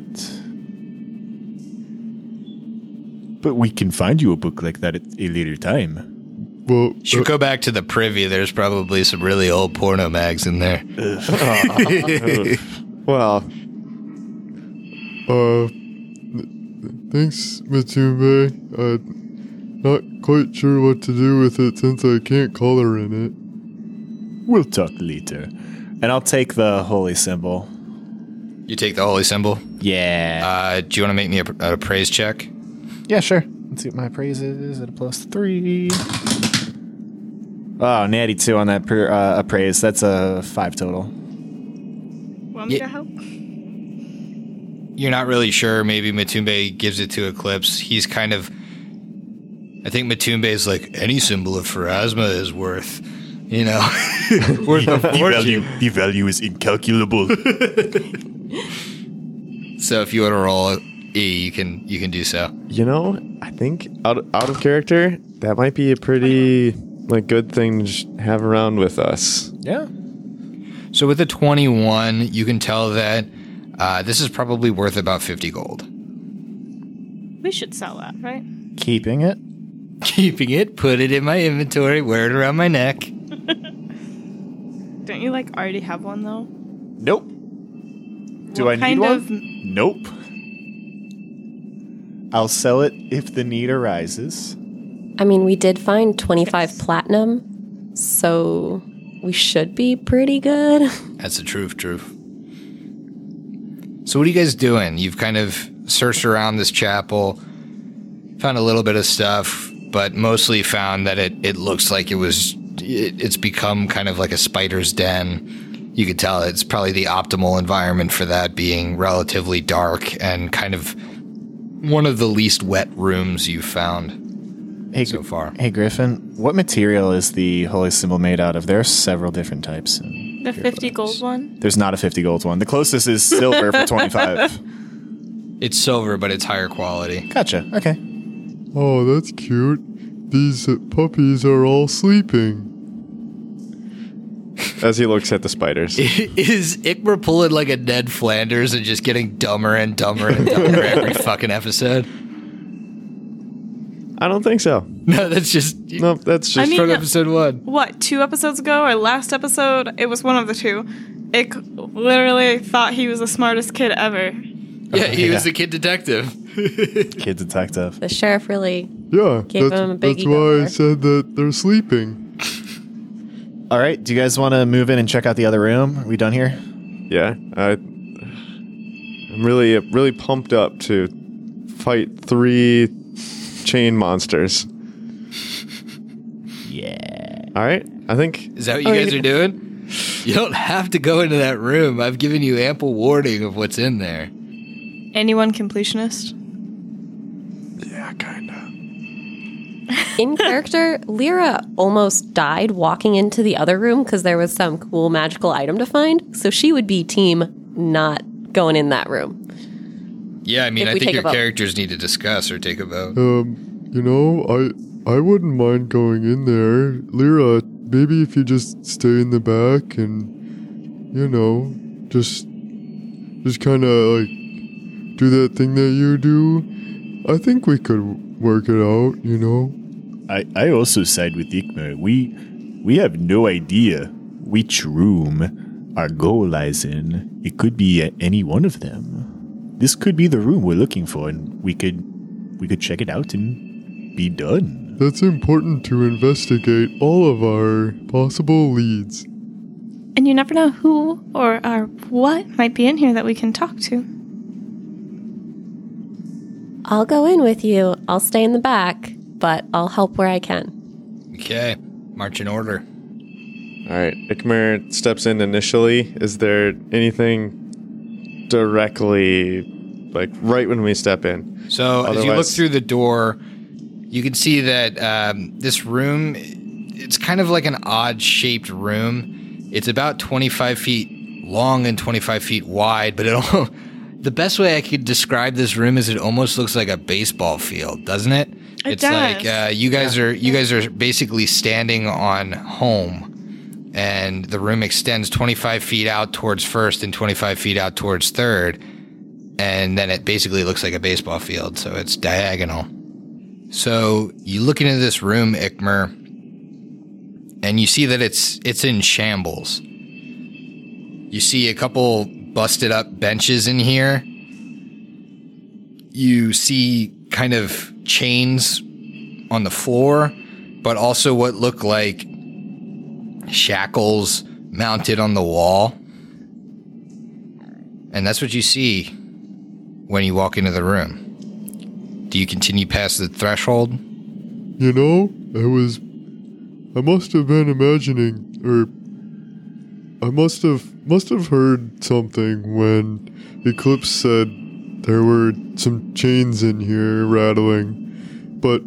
But we can find you a book like that at a later time. Well, Should uh, go back to the privy. There's probably some really old porno mags in there. Well, uh, thanks, Matumbe. Uh, not quite sure what to do with it since I can't color in it. We'll talk later. And I'll take the holy symbol. You take the holy symbol. Yeah. Uh, do you want to make me a, a praise check? Yeah, sure. Let's see what my praise is at a plus three. Oh, natty two on that per, uh, appraise. That's a five total. Want me Yeah. to help? You're not really sure. Maybe Matumbe gives it to Eclipse. He's kind of... I think Matumbe is like, any symbol of Pharasma is worth, you know, worth a The value, fortune. the value is incalculable. So if you want to roll E, you can you can do so. you know, I think out out of character, that might be a pretty like good thing to just have around with us. Yeah. So with the twenty-one, you can tell that uh, this is probably worth about fifty gold. We should sell that, right? Keeping it. Keeping it, put it in my inventory, wear it around my neck. Don't you like already have one though? Nope. Do What I need kind one? of- Nope. I'll sell it if the need arises. I mean, we did find twenty-five platinum, so we should be pretty good. That's the truth, truth. So what are you guys doing? You've kind of searched around this chapel, found a little bit of stuff, but mostly found that it, it looks like it was, it, it's become kind of like a spider's den. You could tell it's probably the optimal environment for that, being relatively dark and kind of one of the least wet rooms you've found Hey, so far. Hey, Griffin, what material is the holy symbol made out of? There are several different types. The fifty gold one? There's not a fifty gold one. The closest is silver for twenty-five. It's silver, but it's higher quality. Gotcha. Okay. Oh, that's cute. These uh, puppies are all sleeping. As he looks at the spiders. Is Ikmer pulling like a Ned Flanders and just getting dumber and dumber and dumber every fucking episode? I don't think so. No, that's just No, that's just I mean- from episode one. What, two episodes ago or last episode? It was one of the two. Ick literally thought he was the smartest kid ever. Yeah, he Yeah. was the kid detective. Kid detective. The sheriff really. Yeah, Gave that's, them a big that's ego why I there. said that they're sleeping. All right. Do you guys want to move in and check out the other room? Are we done here? Yeah. I, I'm really, really pumped up to fight three chain monsters. Yeah. All right. I think. Is that what you I guys mean- are doing? You don't have to go into that room. I've given you ample warning of what's in there. Anyone completionist? Yeah, kinda. In character, Lyra almost died walking into the other room because there was some cool magical item to find. So she would be team not going in that room. Yeah, I mean, If I we think take a your vote. characters need to discuss or take a vote. Um, you know, I I wouldn't mind going in there. Lyra, maybe if you just stay in the back and, you know, just just kind of like do that thing that you do. I think we could work it out, you know. I, I also side with Ikmer. We we have no idea which room our goal lies in. It could be at any one of them. This could be the room we're looking for, and we could we could check it out and be done. That's important to investigate all of our possible leads. And you never know who or, or what might be in here that we can talk to. I'll go in with you. I'll stay in the back, but I'll help where I can. Okay, march in order. All right. Ikmer steps in initially. Is there anything directly, like right when we step in? So as you look Otherwise- through the door, you can see that um, this room, it's kind of like an odd-shaped room. It's about twenty-five feet long and twenty-five feet wide, but it all, the best way I could describe this room is it almost looks like a baseball field, doesn't it? It it's does. like uh, you guys are you guys are basically standing on home, and the room extends twenty-five feet out towards first and twenty-five feet out towards third, and then it basically looks like a baseball field, so it's diagonal. So you look into this room, Ikmer, and you see that it's it's in shambles. You see a couple busted up benches in here. You see kind of chains on the floor, but also what look like shackles mounted on the wall. And that's what you see when you walk into the room. Do you continue past the threshold? You know, I was. I must have been imagining, or. I must have must have heard something when Eclipse said there were some chains in here rattling, but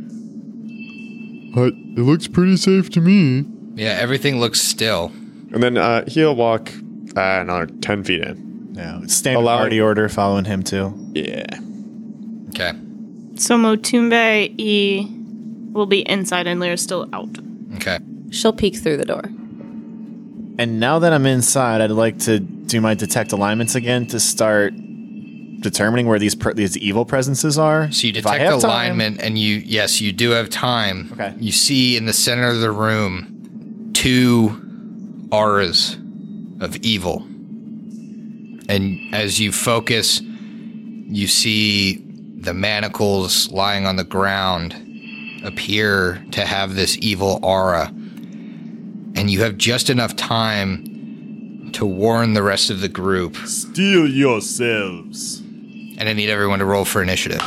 I, it looks pretty safe to me. Yeah, everything looks still. And then uh, he'll walk uh, another ten feet in. No, it's standard Allow- party order following him too. Yeah. Okay. So Motumbe E will be inside and Lyra's still out. Okay. She'll peek through the door. And now that I'm inside, I'd like to do my detect alignments again to start determining where these pre- these evil presences are. So you If I detect have time- alignment, and you, yes, you do have time. Okay. You see in the center of the room two auras of evil. And as you focus, you see the manacles lying on the ground appear to have this evil aura. And you have just enough time to warn the rest of the group. Steel yourselves. And I need everyone to roll for initiative.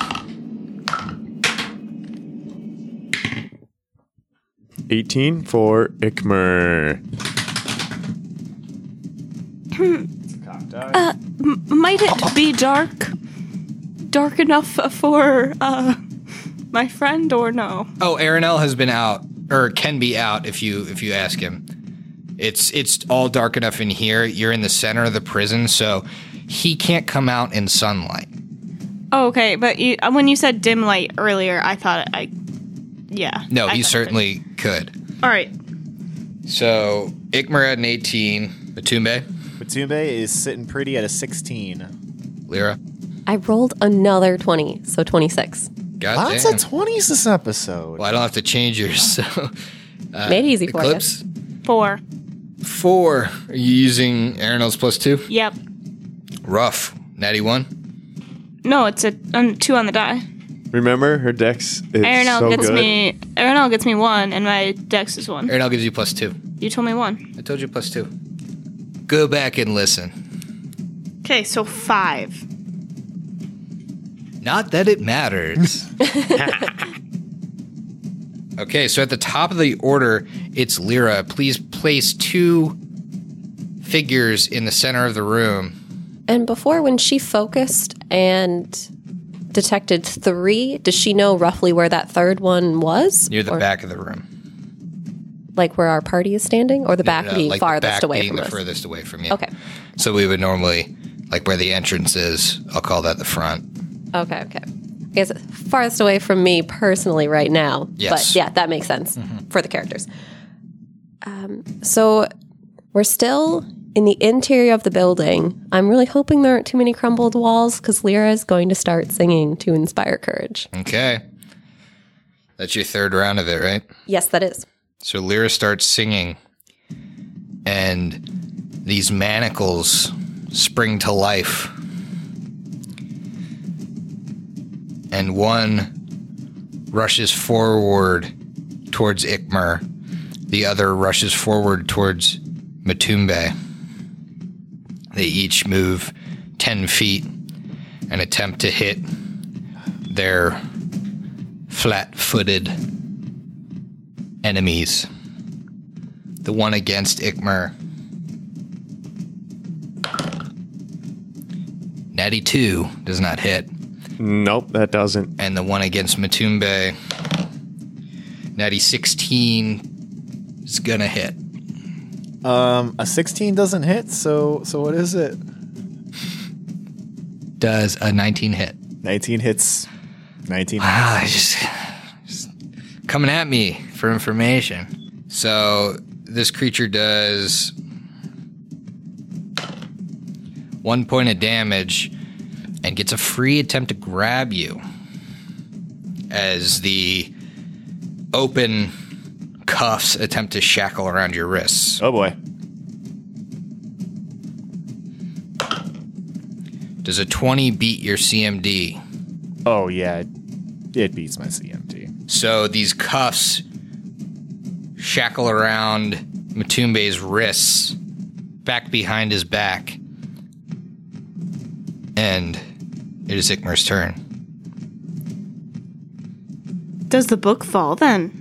eighteen for Ikmer. Might it be dark? dark enough for uh, my friend or no? Oh, Aranel has been out, or can be out if you if you ask him. It's it's all dark enough in here. You're in the center of the prison, so he can't come out in sunlight. Oh, okay, but you, uh, when you said dim light earlier, I thought I, yeah. No, I he thought certainly could. All right. So Ikmer at an eighteen. Matumbe, Matumbe is sitting pretty at a sixteen. Lyra. I rolled another twenty, so twenty-six. God Lots damn. of twenties this episode. Well, I don't have to change yours. So uh, Made it easy for you. Eclipse. Four. Four. Are you using Aranel's plus two? Yep. Rough. Natty one. No, it's a um, two on the die. Remember, her dex is Aranel so gets good. me. Aranel gets me one, and my dex is one. Aranel gives you plus two. You told me one. I told you plus two. Go back and listen. Okay, so five. Not that it matters. Okay, so at the top of the order, it's Lyra. Please place two figures in the center of the room. And before, when she focused and detected three, does she know roughly where that third one was? Near the Or, back of the room. like where our party is standing, or the back No, being like the farthest back away being from the us? furthest away from you. Okay. So we would normally, like where the entrance is, I'll call that the front. Okay, okay. I guess it's farthest away from me personally right now. Yes. But yeah, that makes sense for the characters. Um, so we're still in the interior of the building. I'm really hoping there aren't too many crumbled walls because Lyra is going to start singing to inspire courage. Okay. That's your third round of it, right? Yes, that is. So Lyra starts singing, and these manacles spring to life. And one rushes forward towards Ikmer. The other rushes forward towards Matumbe. They each move ten feet and attempt to hit their flat-footed enemies. The one against Ikmer. Natty two does not hit. Nope, that doesn't. And the one against Matumbe, Natty sixteen is gonna hit. Um, a sixteen doesn't hit, so so what is it? Does a nineteen hit? nineteen hits. nineteen Ah, hits. just, just coming at me for information. So this creature does one point of damage and gets a free attempt to grab you as the open cuffs attempt to shackle around your wrists. Oh boy. Does a twenty beat your C M D? Oh yeah, it, it beats my C M D. So these cuffs shackle around Matumbe's wrists, back behind his back. And it is Ikmer's turn. Does the book fall then?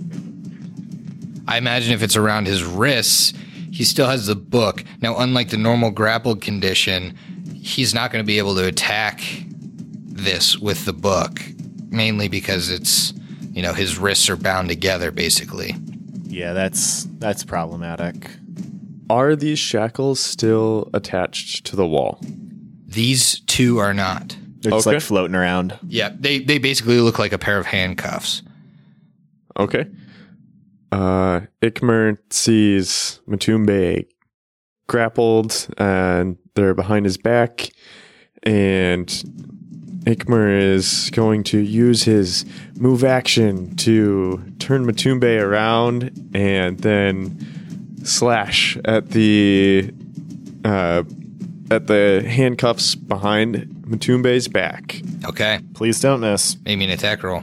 I imagine if it's around his wrists, he still has the book. Now, unlike the normal grappled condition, he's not going to be able to attack this with the book, mainly because it's, you know, his wrists are bound together, basically. Yeah, that's that's problematic. Are these shackles still attached to the wall? These two are not. They're just Okay. like floating around. Yeah, they, they basically look like a pair of handcuffs. Okay. Uh, Ikmer sees Matumbe grappled and they're behind his back, and Ikmer is going to use his move action to turn Matumbe around and then slash at the uh, at the handcuffs behind Matumbe's back. Okay, Please don't miss. maybe an attack roll.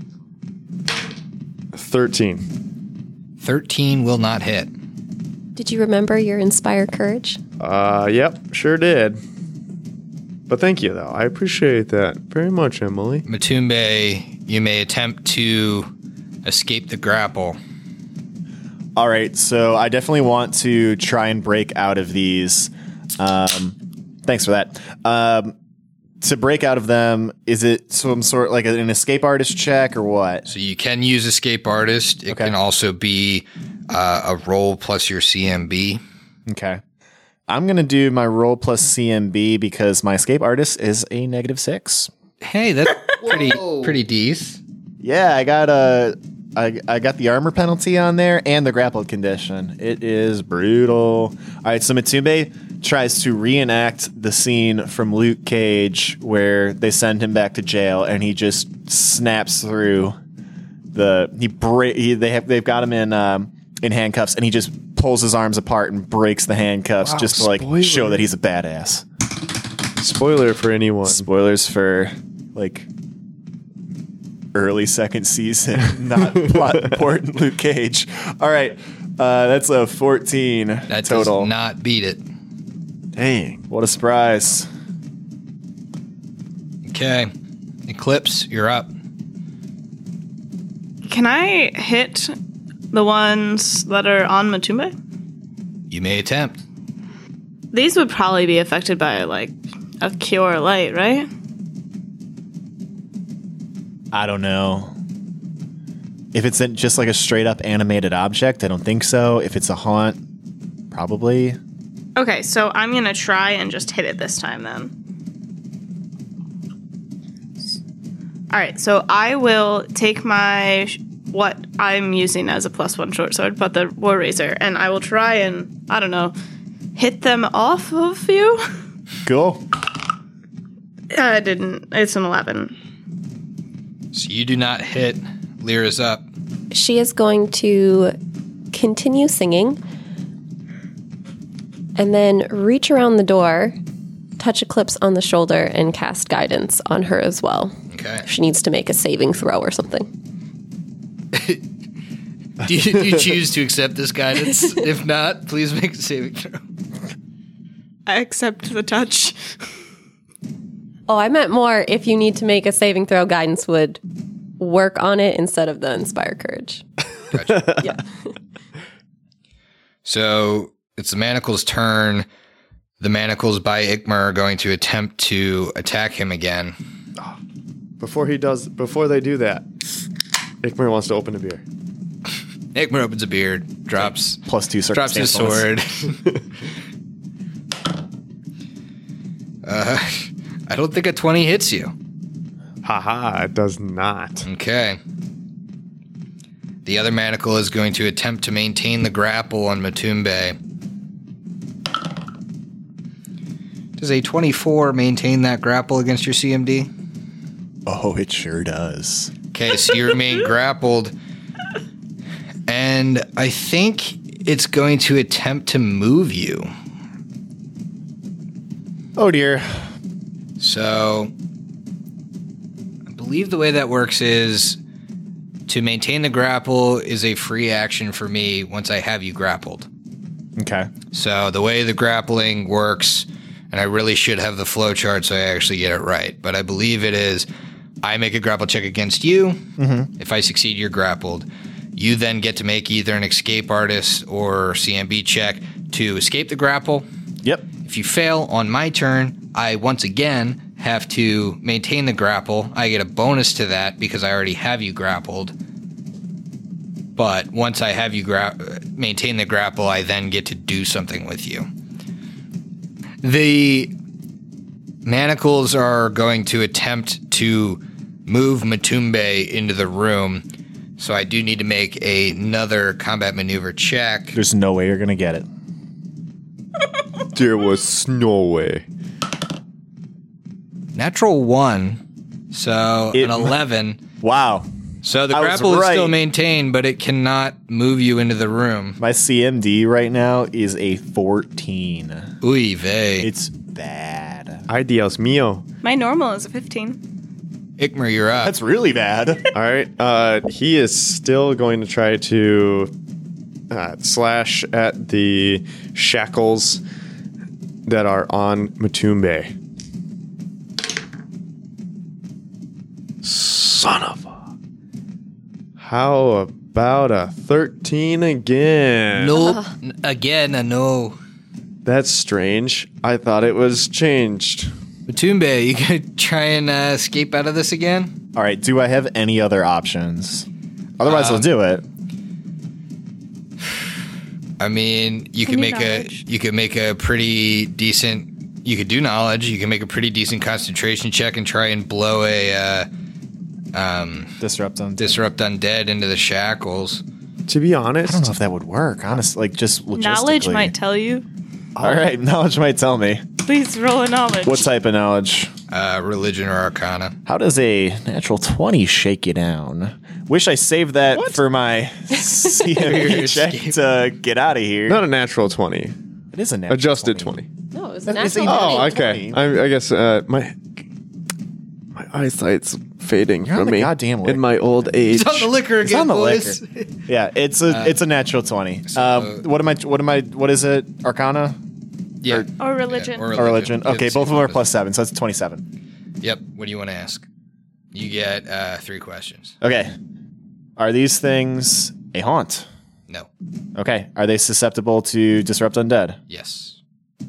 thirteen. thirteen will not hit. Did you remember your inspire courage? Uh, yep, sure did. But thank you, though. I appreciate that very much, Emily. Matumbe, you may attempt to escape the grapple. All right, so I definitely want to try and break out of these. Um, thanks for that. Um, to break out of them, is it some sort like an escape artist check or what? So you can use escape artist. It Okay. can also be uh, a roll plus your C M B. Okay. I'm going to do my roll plus C M B because my escape artist is a negative six. Hey, that's pretty pretty decent. Yeah, I got a, I, I got the armor penalty on there and the grappled condition. It is brutal. All right, so Matumbe tries to reenact the scene from Luke Cage where they send him back to jail and he just snaps through the he break. He, they have they've got him in um, in handcuffs and he just pulls his arms apart and breaks the handcuffs Wow, just to like spoiler. show that he's a badass. Spoiler for anyone. Spoilers for like early second season, not plot important Luke Cage. All right, uh, that's a fourteen That total. does not beat it. Dang, what a surprise! Okay. Eclipse, you're up. Can I hit the ones that are on Matumbe? You may attempt. These would probably be affected by like a cure light, right? I don't know if it's a, just like a straight up animated object. I don't think so. If it's a haunt, probably. Okay, so I'm gonna try and just hit it this time then. All right, so I will take my sh- what I'm using as a plus one short sword, but the War Razor, and I will try and I don't know, hit them off of you. Cool. I didn't. It's an eleven. So you do not hit. Lyra's up. She is going to continue singing and then reach around the door, touch Eclipse on the shoulder, and cast guidance on her as well. Okay. She needs to make a saving throw or something. Do you, do you choose to accept this guidance? If not, please make a saving throw. I accept the touch. Oh, I meant more if you need to make a saving throw, guidance would work on it instead of the Inspire Courage. Gotcha. Yeah. So it's the Manacle's turn. The Manacles by Ikmar are going to attempt to attack him again. Before he does, before they do that, Ikmar wants to open a beer. Ikmar opens a beard, drops Plus two drops his circumstance sword. uh, I don't think a twenty hits you. Haha, it does not. Okay. The other Manacle is going to attempt to maintain the grapple on Matumbe. Does a twenty-four maintain that grapple against your C M D? Oh, it sure does. Okay, so you remain grappled. And I think it's going to attempt to move you. Oh dear. So I believe the way that works is to maintain the grapple is a free action for me once I have you grappled. Okay. So the way the grappling works, and I really should have the flow chart so I actually get it right, but I believe it is I make a grapple check against you. Mm-hmm. If I succeed, you're grappled. You then get to make either an escape artist or C M B check to escape the grapple. Yep. If you fail on my turn, I once again have to maintain the grapple. I get a bonus to that because I already have you grappled. But once I have you gra- maintain the grapple, I then get to do something with you. The Manacles are going to attempt to move Matumbe into the room, so I do need to make another combat maneuver check. There's no way you're gonna get it. There was no way. Natural one, so It- an eleven. Wow. So the I was grapple is right. still maintained, but it cannot move you into the room. My C M D right now is a fourteen. Uy vey. It's bad. Ay, Dios mío. My normal is a fifteen. Ikmar, you're up. That's really bad. All right. Uh, he is still going to try to uh, slash at the shackles that are on Matumbe. Son of a. How about a thirteen again? Nope. N- Again, a no. That's strange. I thought it was changed. Matumbe, you gonna try and uh, escape out of this again? All right. Do I have any other options? Otherwise, Um, I'll do it. I mean, you Can could you make knowledge? a you could make a pretty decent. You could do knowledge. You can make a pretty decent concentration check and try and blow a uh, um, Disrupt them. disrupt undead into the shackles. To be I honest, don't know if that would work. Honestly, like just logistically. Knowledge might tell you. All right. Knowledge might tell me. Please roll a knowledge. What type of knowledge? Uh, religion or arcana. How does a natural twenty shake you down? Wish I saved that for my C M E Your check escape. to get out of here. not a natural twenty. It is a natural Adjusted twenty. No, it was That a is a natural natural twenty. Oh, okay. twenty. I, I guess uh, my my eyesight's fading You're on from the me goddamn liquor. in my old age. It's on the liquor It's again, on the boys. liquor. Yeah, it's a it's a natural twenty. so- um, what am I? What am I? What is it? Arcana Yeah. Or religion. Yeah, or religion? Yeah, Okay, the both of them are same plus seven, so that's twenty-seven. Yep. What do you want to ask? You get uh, three questions. Okay, are these things a haunt? No. Okay, are they susceptible to disrupt undead? Yes.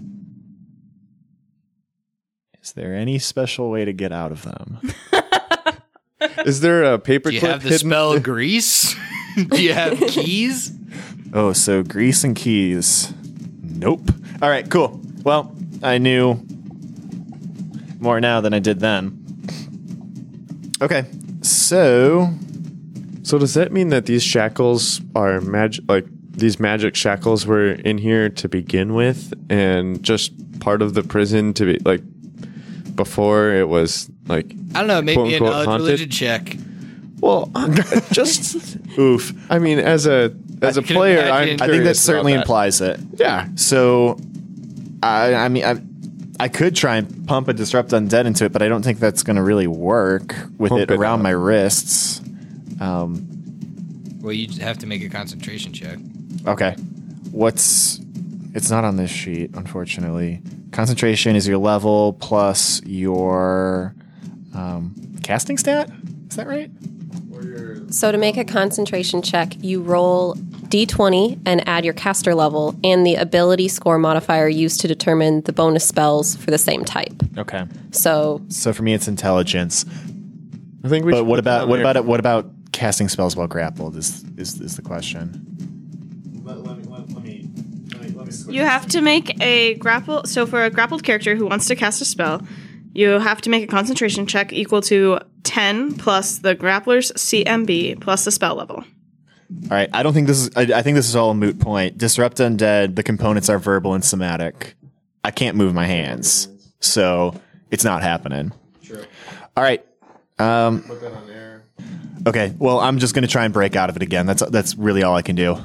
Is there any special way to get out of them? Is there a Do you paperclip have the hidden? spell grease? Do you have keys? Oh, so grease and keys. Nope. All right, cool. Well, I knew more now than I did then. Okay, so So does that mean that these shackles are magic? Like these magic shackles were in here to begin with, and just part of the prison to be like before it was like. I don't know. Maybe Quote, a unquote, knowledge haunted? religion check. Well, just oof. I mean, as a as a I can player, imagine- I'm I I think that curious certainly about that. implies it. Yeah. So, I, I mean, I, I could try and pump a disrupt undead into it, but I don't think that's going to really work with Pump it it around up. my wrists. Um, Well, you just have to make a concentration check. okay, what's? It's not on this sheet, unfortunately. Concentration is your level plus your um, casting stat. Is that right? So to make a concentration check, you roll d twenty and add your caster level and the ability score modifier used to determine the bonus spells for the same type. Okay. So So for me, it's intelligence. I think we. But should what put that about on what there. about it? What about casting spells while grappled? Is is is the question? You have to make a grapple. So for a grappled character who wants to cast a spell, you have to make a concentration check equal to ten plus the grappler's C M B plus the spell level. All right, I don't think this is. I, I think this is all a moot point. Disrupt undead. The components are verbal and somatic. I can't move my hands, so it's not happening. Sure. All right. Um, Put that on there. okay. Well, I'm just going to try and break out of it again. That's that's really all I can do.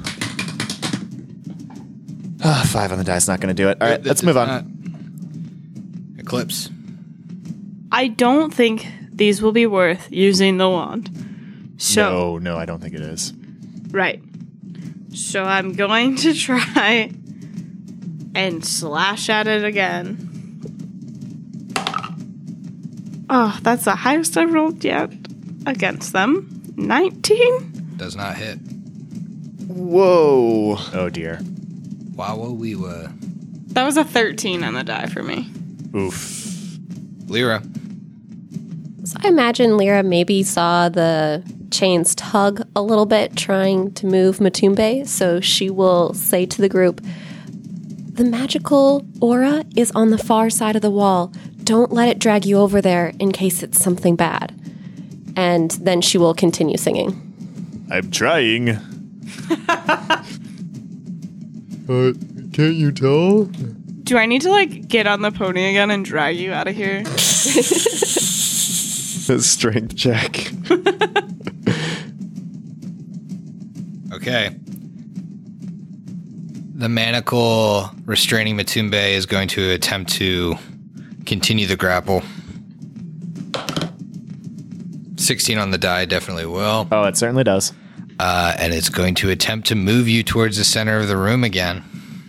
Ah, five on the die is not going to do it. All right, That let's does move on. not- Eclipse. I don't think these will be worth using the wand. So No, no, I don't think it is. right. So I'm going to try and slash at it again. Oh, that's the highest I've rolled yet against them. nineteen? Does not hit. Whoa. Oh dear. Wow, wow, we were. That was a thirteen on the die for me. Oof. Lyra. So I imagine Lyra maybe saw the chains tug a little bit trying to move Matumbe, so she will say to the group, "The magical aura is on the far side of the wall. Don't let it drag you over there in case it's something bad." And then she will continue singing. I'm trying. Uh, can't you tell? Do I need to like get on the pony again and drag you out of here? Strength check. Okay. The manacle restraining Matumbe is going to attempt to continue the grapple. sixteen on the die definitely will. Oh, it certainly does. Uh, and it's going to attempt to move you towards the center of the room again.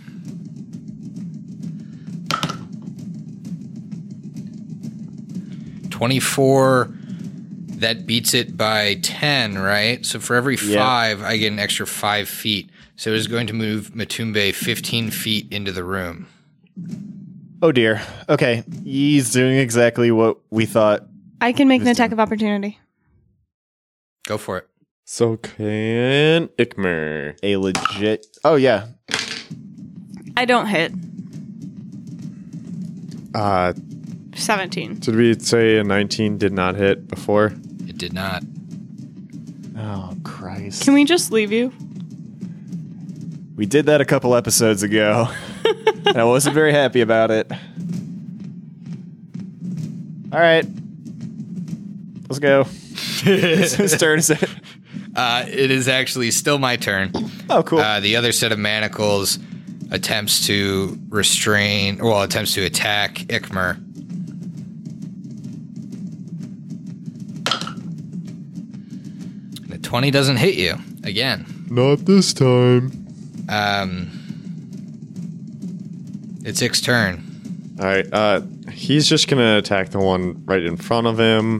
twenty-four, that beats it by ten, right? So for every Yeah. five, I get an extra five feet. So it is going to move Matumbe fifteen feet into the room. Oh dear. Okay, he's doing exactly what we thought. I can make an attack of opportunity. Go for it. So can Ikmer. A legit. Oh yeah. I don't hit. Uh, seventeen. did we say a nineteen did not hit before? It did not. Oh Christ. Can we just leave you? We did that a couple episodes ago. And I wasn't very happy about it. All right. Let's go. Whose turn is it? Uh, it is actually still my turn. Oh, cool. Uh, the other set of manacles attempts to restrain, well, attempts to attack Ikmer. And the twenty doesn't hit you again. Not this time. Um, it's Ik's turn. All right. Uh, he's just gonna attack the one right in front of him.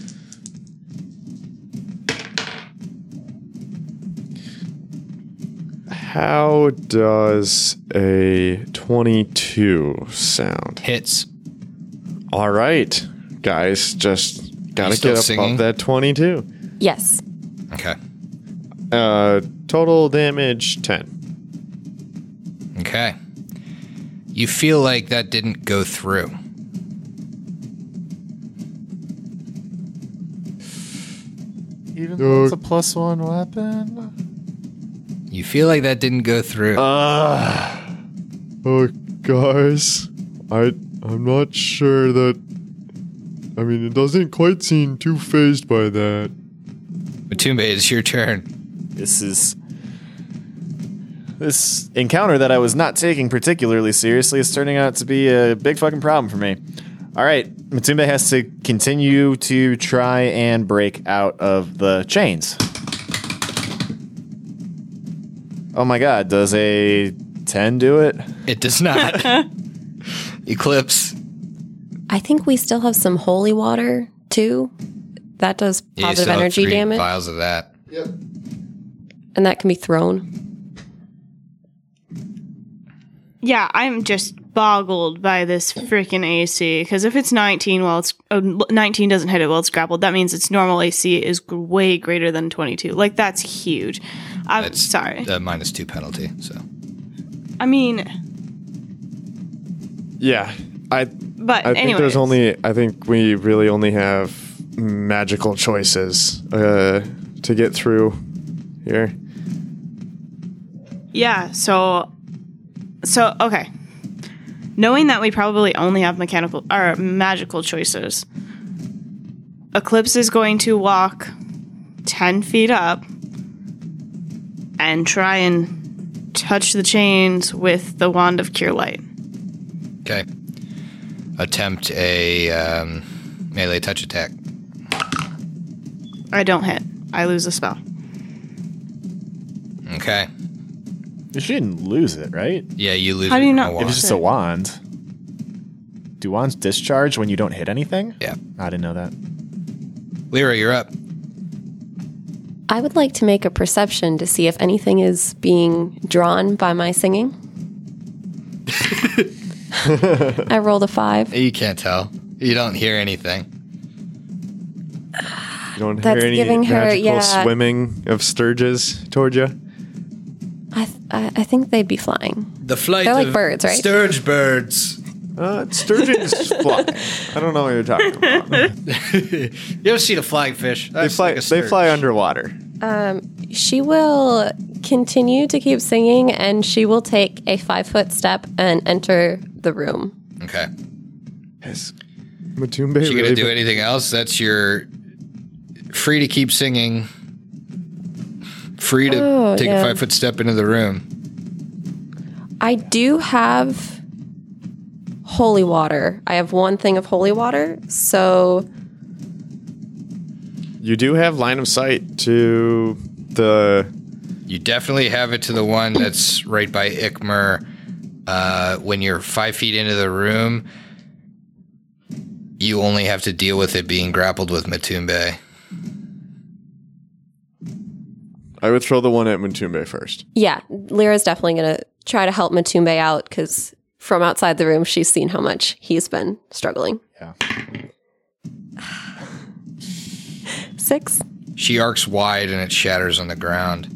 How does a twenty-two sound? Hits. All right, guys, just gotta still get singing? above that twenty-two. Yes. Okay. Uh, total damage ten. Okay. You feel like that didn't go through. Even though it's a plus one weapon. You feel like that didn't go through. Uh, Oh, guys, I I'm not sure that. I mean, it doesn't quite seem too phased by that. Matumbe, it's your turn. this is this encounter that I was not taking particularly seriously is turning out to be a big fucking problem for me. All right, Matumbe has to continue to try and break out of the chains. Oh my god, does a ten do it? It does not. Eclipse. I think we still have some holy water too. That does Yeah, you positive still have energy three damage, Vials of that. and that can be thrown. Yeah, I'm just boggled by this freaking A C. Because if it's nineteen, well, it's uh, nineteen doesn't hit it while it's grappled. That means its normal A C is g- way greater than twenty-two. Like that's huge. I'm That's sorry. The minus two penalty. So I mean, Yeah, I but I think anyways, there's only. I think we really only have magical choices uh, to get through here. yeah. So, so okay. Knowing that we probably only have mechanical or magical choices, Eclipse is going to walk ten feet up and try and touch the chains with the Wand of Cure Light. okay. Attempt a um, melee touch attack. I don't hit. I lose a spell. Okay. You shouldn't lose it, right? Yeah, you lose. How it do you from not- a If wand. it's just a wand. Do wands discharge when you don't hit anything? Yeah. I didn't know that. Lyra, you're up. I would like to make a perception to see if anything is being drawn by my singing. I rolled a five. You can't tell. You don't hear anything. You don't That's hear any giving her- magical yeah. swimming of sturges toward you. I, th- I I think they'd be flying. The flight They're like of birds, right? Sturge birds. Uh, sturgeons fly. I don't know what you're talking about. You ever seen a flying fish? They fly. They fly underwater. Um, she will continue to keep singing, and she will take a five foot step and enter the room. Okay. Has Matumbe Is she really gonna do been- anything else? That's your free to keep singing. Free to Oh, take yeah. a five foot step into the room. I do have holy water. I have one thing of holy water, so You do have line of sight to the. You definitely have it to the one that's right by Ikmer. Uh, when you're five feet into the room, you only have to deal with it being grappled with Matumbe. I would throw the one at Matumbe first. yeah, Lyra's definitely going to try to help Matumbe out because From outside the room, she's seen how much he's been struggling. Yeah. Six. She arcs wide and it shatters on the ground.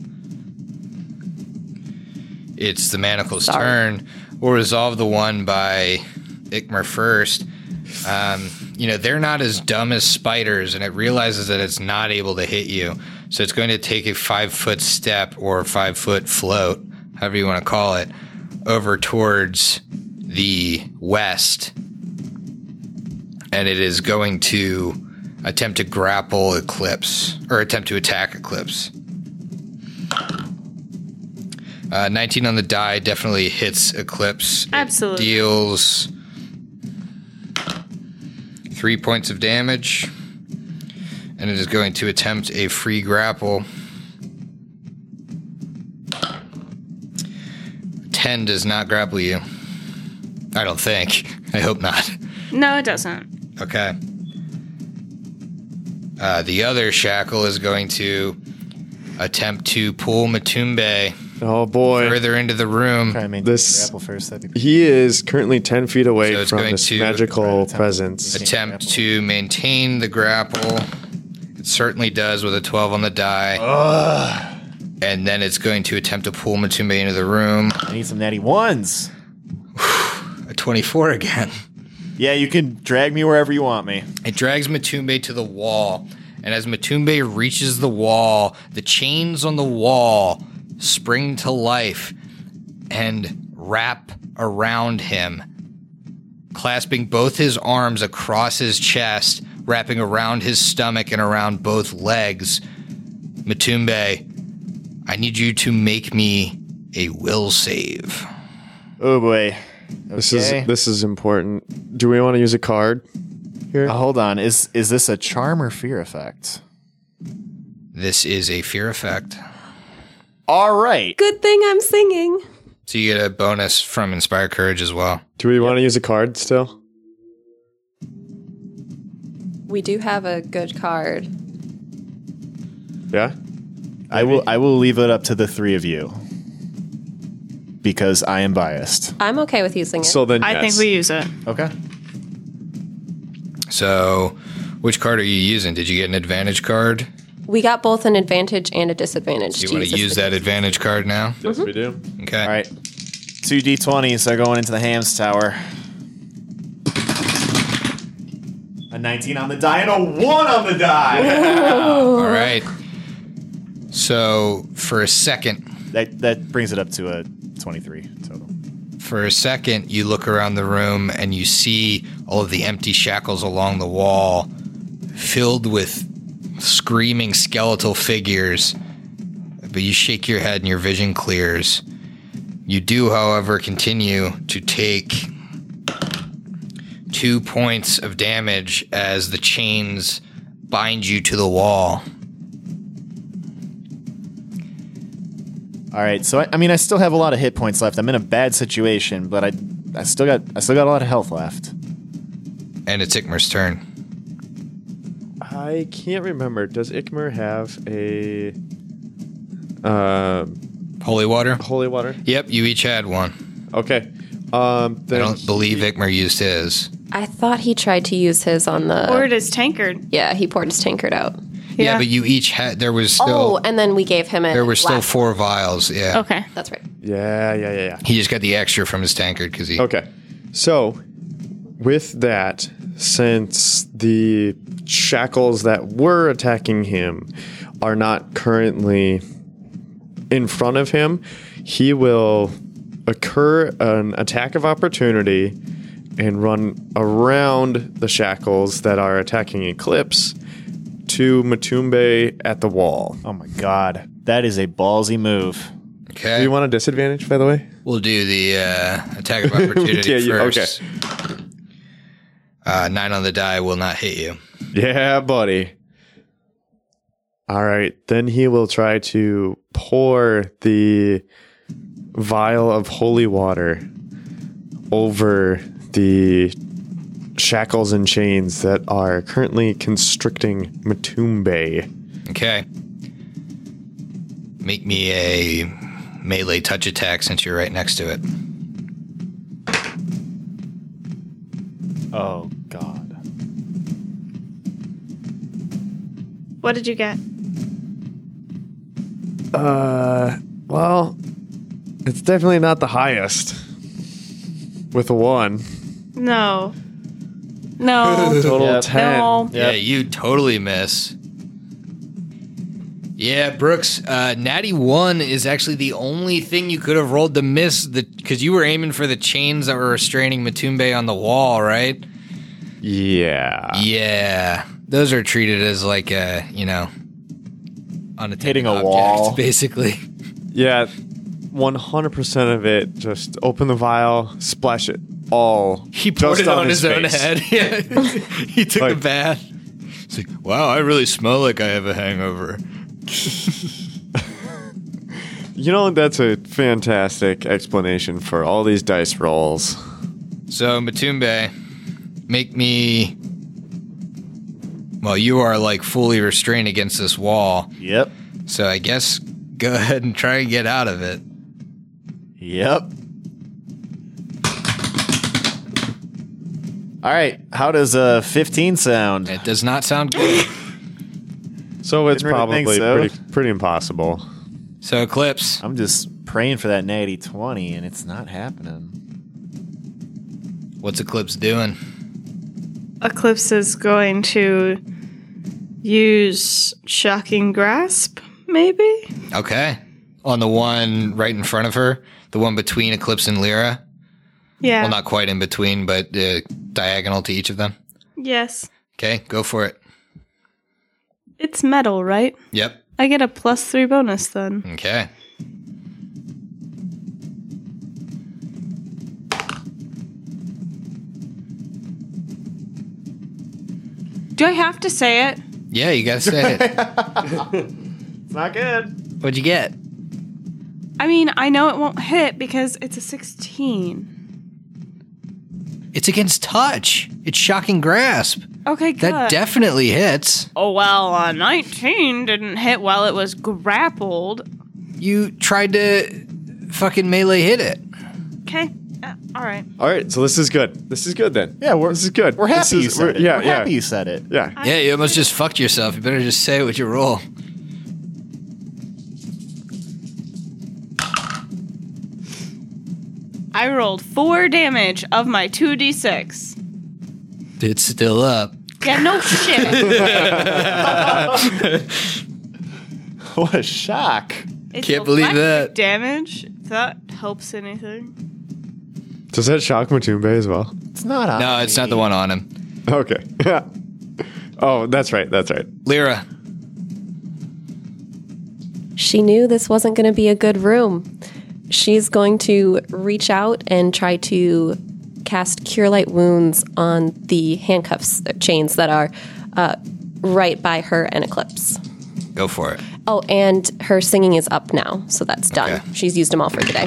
It's the manacle's Sorry. turn. We'll resolve the one by Ikmer first. Um, you know, they're not as dumb as spiders, and it realizes that it's not able to hit you. So it's going to take a five-foot step or five-foot float, however you want to call it, over towards the west. And it is going to attempt to grapple Eclipse, or attempt to attack Eclipse. Uh, nineteen on the die definitely hits Eclipse. Absolutely. It deals three points of damage, and it is going to attempt a free grapple. ten does not grapple you. I don't think. I hope not. No, it doesn't. Okay. Uh, the other shackle is going to attempt to pull Matumbe Oh boy. further into the room. Try and make This- grapple first. That'd be He is currently ten feet away So it's from going this to- magical Attempt- presence. Attempt to maintain the grapple. It certainly does with a twelve on the die. And then it's going to attempt to pull Matumbe into the room. I need some natty ones. A twenty-four again. Yeah, you can drag me wherever you want me. It drags Matumbe to the wall. And as Matumbe reaches the wall, the chains on the wall spring to life and wrap around him, clasping both his arms across his chest, wrapping around his stomach and around both legs. Matumbe, I need you to make me a will save. Oh boy. This Okay. is this is important. Do we want to use a card here? Uh, hold on. Is is this a charm or fear effect? This is a fear effect. All right. Good thing I'm singing. So you get a bonus from Inspire Courage as well. Do we want to use a card still? We do have a good card. Yeah. I will I will leave it up to the three of you. Because I am biased. I'm okay with using it. So then, I yes. think we use it. Okay. So which card are you using? Did you get an advantage card? we got both an advantage and a disadvantage. Do you want to use that advantage card now? Yes, we do. Okay. All right. Two d twenties are going into the Hams Tower. A nineteen on the die and a one on the die. All right. So for a second, that that brings it up to a twenty-three total. for a second, you look around the room and you see all of the empty shackles along the wall, filled with screaming skeletal figures. But you shake your head and your vision clears. You do, however, continue to take two points of damage as the chains bind you to the wall. All right, so I, I mean, I still have a lot of hit points left. I'm in a bad situation, but I, I still got, I still got a lot of health left. And it's Ikmer's turn. I can't remember. Does Ikmer have a uh, Holy water? holy water? Yep, you each had one. Okay. Um, I then don't believe Ikmer used his. I thought he tried to use his on the. Poured his tankard. Yeah, he poured his tankard out. Yeah, Yeah. but you each had. There was still. Oh, and then we gave him it. there were still last- four vials. Yeah. Okay. That's right. Yeah, yeah, yeah, yeah. He just got the extra from his tankard because he. Okay. So, with that, since the shackles that were attacking him are not currently in front of him, he will occur an attack of opportunity and run around the shackles that are attacking Eclipse to Matumbe at the wall. Oh my god, that is a ballsy move. Okay. Do you want a disadvantage, by the way? We'll do the uh, attack of opportunity Yeah, you- first. Uh, nine on the die will not hit you. Yeah, buddy. All right. Then he will try to pour the vial of holy water over the shackles and chains that are currently constricting Matumbe. Okay. Make me a melee touch attack since you're right next to it. Oh, God. What did you get? Uh, well, it's definitely not the highest. With a one. No. No. Total Yep. ten. No. Yeah, you totally miss. Yeah, Brooks, uh, Natty one is actually the only thing you could have rolled to miss, because you were aiming for the chains that were restraining Matumbe on the wall, right? Yeah. Yeah. Those are treated as like a, you know, unattended Hitting a object, wall. basically. Yeah, one hundred percent of it, just open the vial, splash it all. He poured just it on his, own face. head. Yeah. He took a Like- bath. It's like, wow, I really smell like I have a hangover. You know, that's a fantastic explanation for all these dice rolls. So, Matumbe, make me... Well, you are, like, fully restrained against this wall. Yep. So I guess go ahead and try and get out of it. Yep. All right. How does a fifteen sound? It does not sound good. So it's Didn't really think probably so. pretty pretty impossible. So, Eclipse, I'm just praying for that natty twenty, and it's not happening. what's Eclipse doing? Eclipse is going to use Shocking Grasp, maybe? Okay. On the one right in front of her, the one between Eclipse and Lyra. Yeah. Well, not quite in between, but uh, diagonal to each of them. Yes. Okay, go for it. It's metal, right? Yep. I get a plus three bonus then. Okay. Do I have to say it? Yeah, you gotta say it. It's not good. What'd you get? I mean, I know it won't hit because it's a sixteen. It's against touch. It's Shocking Grasp. Okay, good. That definitely hits. oh, well, uh, nineteen didn't hit while it was grappled. You tried to fucking melee hit it. Okay. Uh, all right. All right, so this is good. This is good then. Yeah, we're this is good. We're This happy you is- said we're- it. Yeah, we're yeah, happy you said it. yeah. Yeah, you almost just fucked yourself. You better just say what you roll. I rolled four damage of my two d six. It's still up. Yeah, no shit. What a shock. It's Can't believe electric that. damage. If that helps anything. Does that shock Matumbe as well? It's not on No, it's not the one on him. Okay. Oh, that's right. That's right. Lyra. She knew this wasn't going to be a good room. She's going to reach out and try to cast Cure Light Wounds on the handcuffs uh, chains that are uh, right by her and Eclipse. Go for it. Oh, and her singing is up now, so that's done. Okay. She's used them all for today.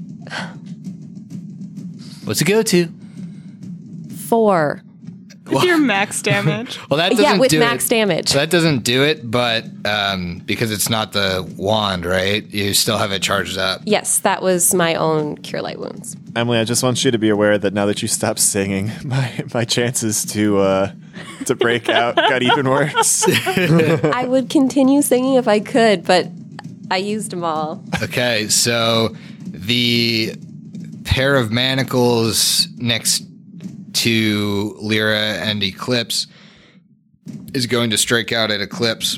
What's it go to? Four. With your max damage. Well, that doesn't Yeah, with do max it. damage. So that doesn't do it, but um, because it's not the wand, right? You still have it charged up. Yes, that was my own Cure Light Wounds. Emily, I just want you to be aware that now that you stopped singing, my my chances to uh, to break out got even worse. I would continue singing if I could, but I used them all. Okay, so the pair of manacles next to Lyra and Eclipse is going to strike out at Eclipse.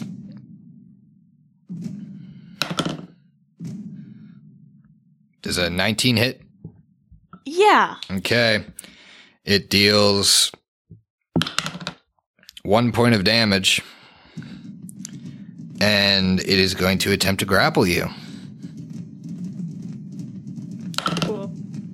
Does a nineteen hit? Yeah. Okay. It deals one point of damage, and it is going to attempt to grapple you. Cool.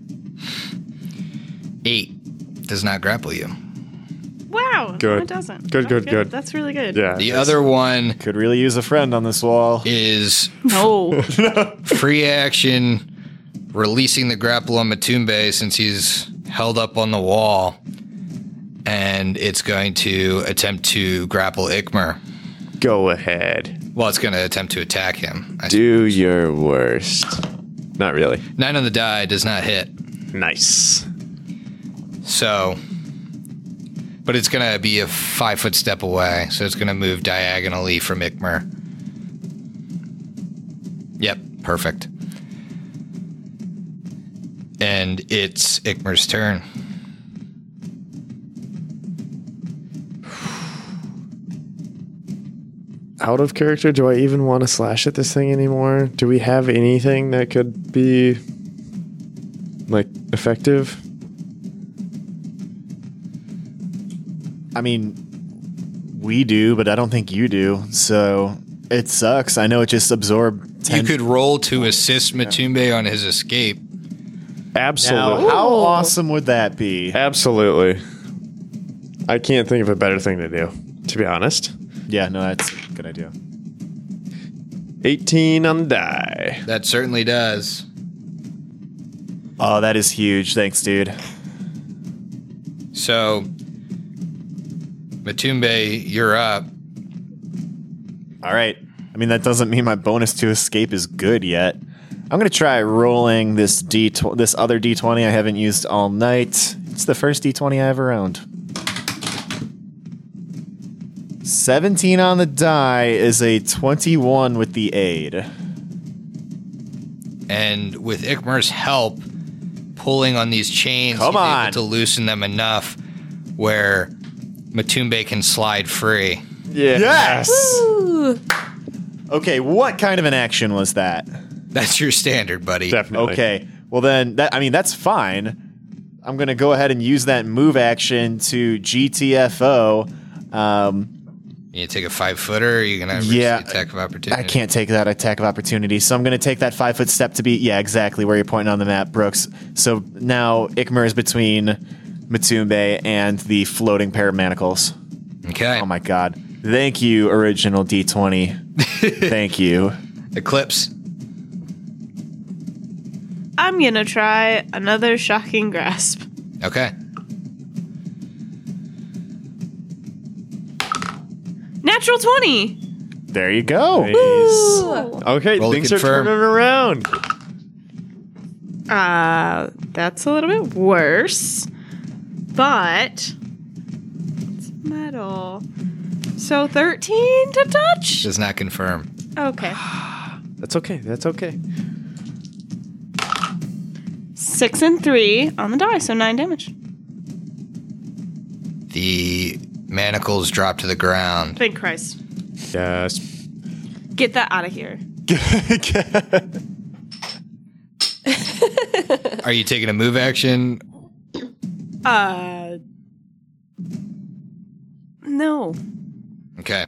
Eight does not grapple you. Wow. Good. It doesn't. Good, That's good, good. That's really good. Yeah. The other one Could really use a friend on this wall. is No. free action, releasing the grapple on Matumbe since he's held up on the wall, and it's going to attempt to grapple Ikmer. Go ahead. Well, it's going to attempt to attack him. I Do your worst. Not really. Nine on the die does not hit. Nice. So but it's going to be a five foot step away, so it's going to move diagonally from Ikmer. Yep, perfect. And it's Ikmer's turn. Out of character, do I even want to slash at this thing anymore? Do we have anything that could be, like, effective? I mean, we do, but I don't think you do. So it sucks. I know it just absorbed ten. You could roll to assist Matumbe on his escape. Absolutely. Now, how awesome would that be? Absolutely. I can't think of a better thing to do, to be honest. Yeah, no, that's a good idea. eighteen on the die. That certainly does. Oh, that is huge. Thanks, dude. So, Matumbe, you're up. All right. I mean, that doesn't mean my bonus to escape is good yet. I'm going to try rolling this D tw- this other D twenty I haven't used all night. It's the first D twenty I ever owned. seventeen on the die is a twenty-one with the aid. And with Ikmer's help, pulling on these chains, Come he's on. able to loosen them enough where Matumbe can slide free. Yeah. Yes! Ooh. Okay, what kind of an action was that? That's your standard, buddy. Definitely. Okay, well then, that I mean, that's fine. I'm going to go ahead and use that move action to G T F O. Um, You take a five footer, or you're going to Yeah, attack of opportunity. I can't take that attack of opportunity, so I'm going to take that five foot step to be, yeah, exactly where you're pointing on the map, Brooks. So now Ikmer is between Matumbe and the floating pair of manacles. Okay. Oh my god. Thank you, original D twenty. Thank you. Eclipse. I'm gonna try another shocking grasp. Okay. Natural twenty. There you go. Ooh. Okay, Roll to things are confirm. turning around. Uh, that's a little bit worse, but it's metal. So thirteen to touch. Does not confirm. Okay. That's okay. That's okay. Six and three on the die, so nine damage. The manacles drop to the ground. Thank Christ. Yes. Get that out of here. Are you taking a move action? Uh, no. Okay.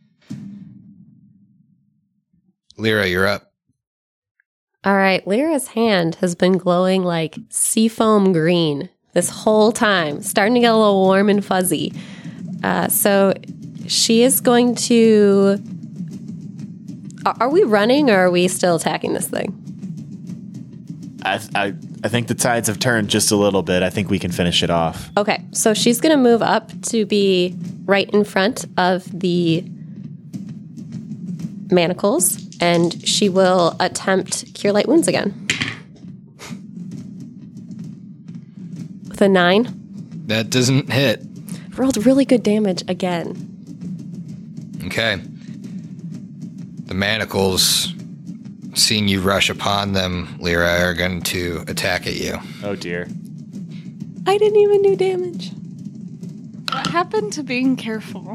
Lyra, you're up. All right, Lyra's hand has been glowing like seafoam green this whole time, starting to get a little warm and fuzzy. Uh, so she is going to... Are are we running or are we still attacking this thing? I, I, I think the tides have turned just a little bit. I think we can finish it off. Okay, so she's going to move up to be right in front of the manacles, and she will attempt Cure Light Wounds again. With a nine. That doesn't hit. Rolled really good damage again. Okay. The manacles, seeing you rush upon them, Lyra, are going to attack at you. Oh dear. I didn't even do damage. What happened to being careful?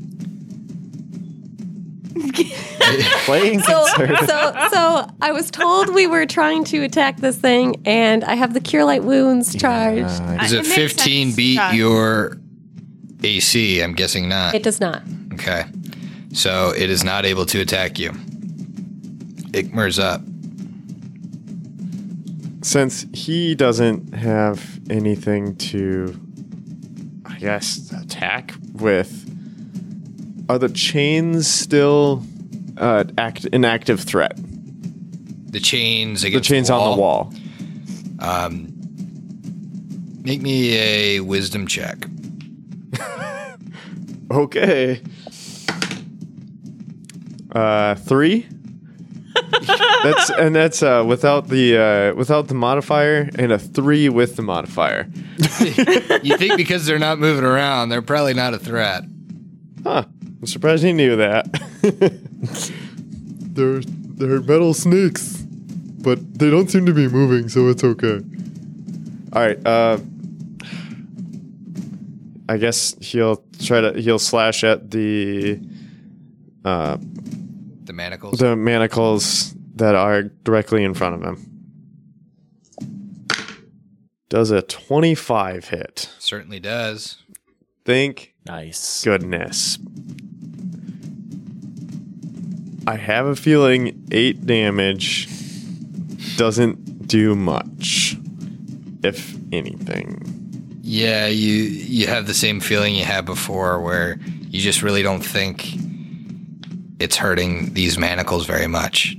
Playing So, conservative. so, so I was told we were trying to attack this thing, and I have the Cure Light Wounds charged. Uh, Does Uh, it it makes fifteen sense. beat Yeah. your A C? I'm guessing not. It does not. Okay. So it is not able to attack you. Ikmer's up. Since he doesn't have anything to, I guess, attack with, are the chains still uh, act an active threat? The chains The against chains the on the wall. Um, make me a wisdom check. Okay. Uh, three. That's and that's uh, without the uh, without the modifier, and a three with the modifier. You think because they're not moving around, they're probably not a threat. Huh. I'm surprised he knew that. They're they're metal snakes, but they don't seem to be moving, so it's okay. All right. Uh, I guess he'll try to he'll slash at the uh, The manacles. the manacles that are directly in front of him. Does a twenty-five hit? Certainly does. Thank Nice. goodness. I have a feeling eight damage doesn't do much, if anything. Yeah, you you have the same feeling you had before, where you just really don't think it's hurting these manacles very much.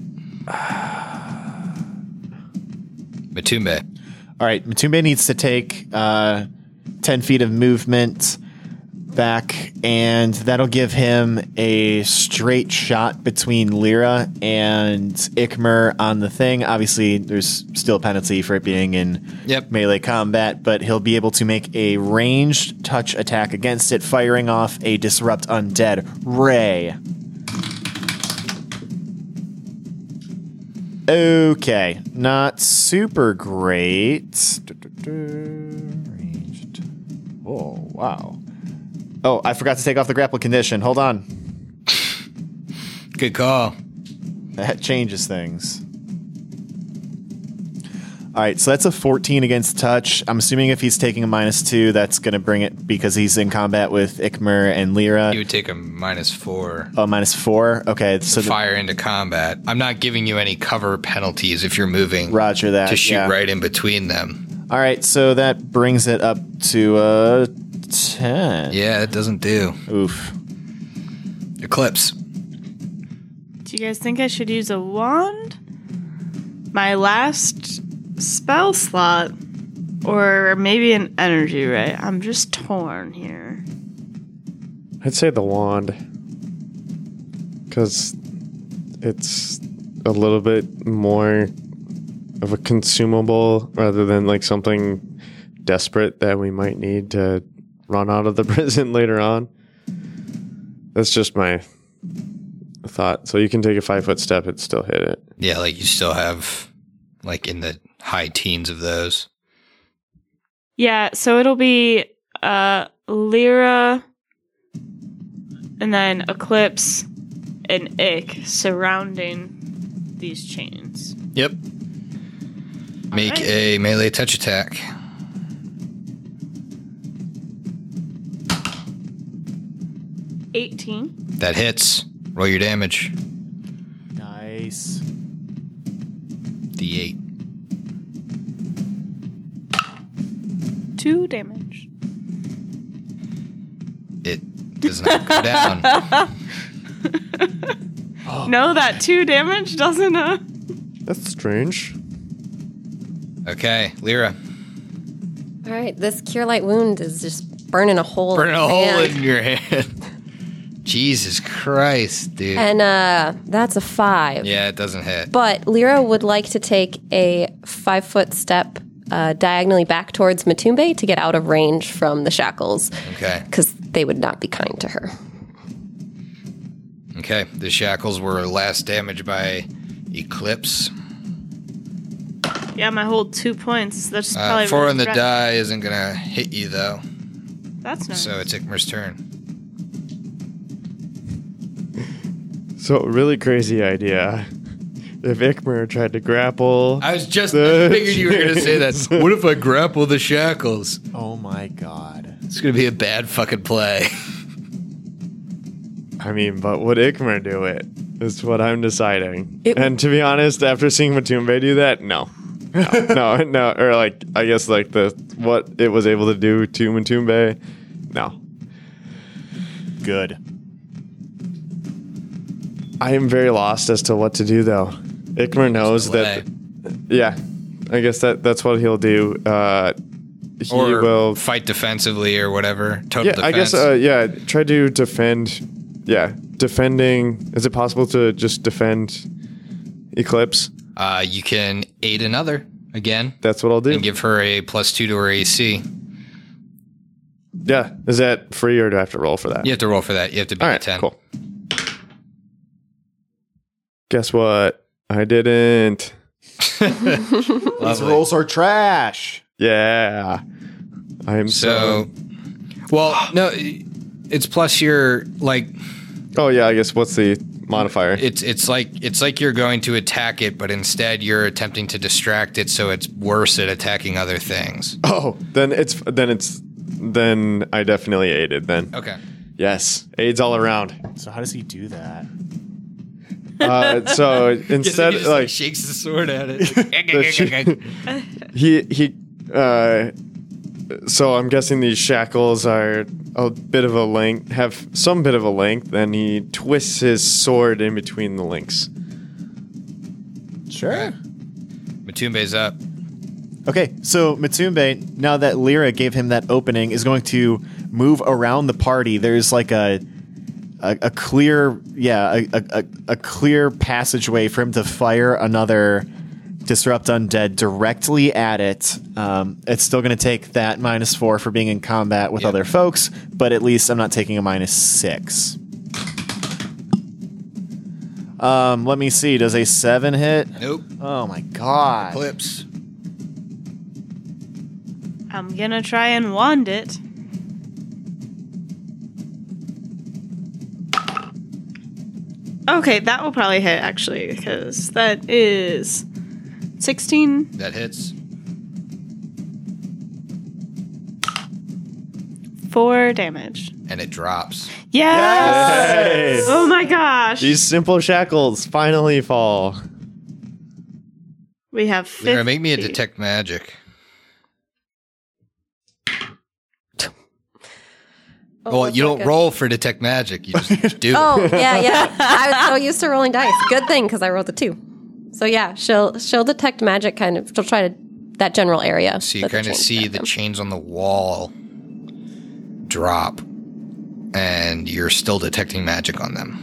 Matumbe. All right, Matumbe needs to take uh, ten feet of movement back, and that'll give him a straight shot between Lyra and Ikmer on the thing. Obviously, there's still a penalty for it being in Yep. melee combat, but he'll be able to make a ranged touch attack against it, firing off a Disrupt Undead Ray. Okay, not super great. Ranged. Oh, wow. Oh, I forgot to take off the grapple condition. Hold on. Good call. That changes things. All right, so that's a fourteen against touch. I'm assuming if he's taking a minus two, that's going to bring it because he's in combat with Ikmer and Lyra. You would take a minus four. Oh, minus four? Okay, so the, Fire into combat. I'm not giving you any cover penalties if you're moving. roger that. To shoot yeah. right in between them. All right, so that brings it up to uh, ten. Yeah, it doesn't do. Oof. Eclipse. Do you guys think I should use a wand? My last spell slot? Or maybe an energy ray? I'm just torn here. I'd say the wand, because it's a little bit more of a consumable rather than like something desperate that we might need to run out of the prison later on. That's just my thought. So you can take a five foot step and still hit it. Yeah, like you still have like in the high teens of those. Yeah, so it'll be uh, Lyra, and then Eclipse and Ik surrounding these chains. Yep. Make right. a melee touch attack. eighteen. That hits. Roll your damage. Nice. D eight. Two damage. It does not go down. No, that two damage doesn't, uh... That's strange. Okay, Lyra. All right, this Cure Light Wound is just burning a hole. Burn in a my hole hand. in your hand. Jesus Christ, dude. And uh, that's a five. Yeah, it doesn't hit. But Lyra would like to take a five foot step uh, diagonally back towards Matumbe to get out of range from the shackles. Okay. Because they would not be kind to her. Okay, the shackles were last damaged by Eclipse. Yeah, my whole two points. That's Uh, probably four really on the threat- die isn't going to hit you, though. That's nice. So it's Ikmer's turn. So, really crazy idea. If Ikmer tried to grapple, I was just The I figured you were going to say that. What if I grapple the shackles? Oh my god. It's going to be a bad fucking play. I mean, but would Ikmer do it? Is what I'm deciding. It- and to be honest, after seeing Matumbe do that, no. No, no, no. Or like, I guess like the what it was able to do to Matumbe, no. Good. I am very lost as to what to do, though. Ikmer knows delay. that. Yeah, I guess that that's what he'll do. Uh, he Or will. fight defensively or whatever. Total Yeah, defense. I guess. Uh, yeah, try to defend. Yeah, defending. Is it possible to just defend Eclipse. Uh, you can aid another again That's what I'll do. and give her a plus two to her A C. Yeah. Is that free or do I have to roll for that? You have to roll for that. You have to beat All a right, ten. cool. Guess what? I didn't. These Lovely. rolls are trash. Yeah. I'm so. So, well, no, it's plus your like. Oh, yeah. I guess what's the modifier? It's it's like it's like you're going to attack it, but instead you're attempting to distract it, so it's worse at attacking other things. Oh, then it's then it's then I definitely aided then. Okay. Yes, aids all around. So how does he do that? Uh, so instead, he just, like shakes the sword at it. the sh- he he. Uh, so I'm guessing these shackles are a bit of a length, have some bit of a length. Then he twists his sword in between the links. Sure. Matumbe's up. Okay, so Matumbe, now that Lyra gave him that opening, is going to move around the party. There's like a a, a clear, yeah, a, a, a clear passageway for him to fire another Disrupt Undead directly at it. Um, it's still going to take that minus four for being in combat with Yep. other folks, but at least I'm not taking a minus six. Um, let me see. Does a seven hit? Nope. Oh my god. Eclipse. I'm gonna try and wand it. Okay, that will probably hit actually, because that is sixteen. That hits. Four damage. And it drops. Yes! Yes! Oh my gosh! These simple shackles finally fall. We have fifty. Lyra, make me a detect magic. Oh, Well, you that's don't not good. roll for detect magic. You just do Oh, it. yeah, yeah. I was so used to rolling dice. Good thing, because I rolled a two. So yeah, she'll she'll detect magic kind of. She'll try to that general area. So you that the kind of chains see affect the them. chains on the wall drop, and you're still detecting magic on them.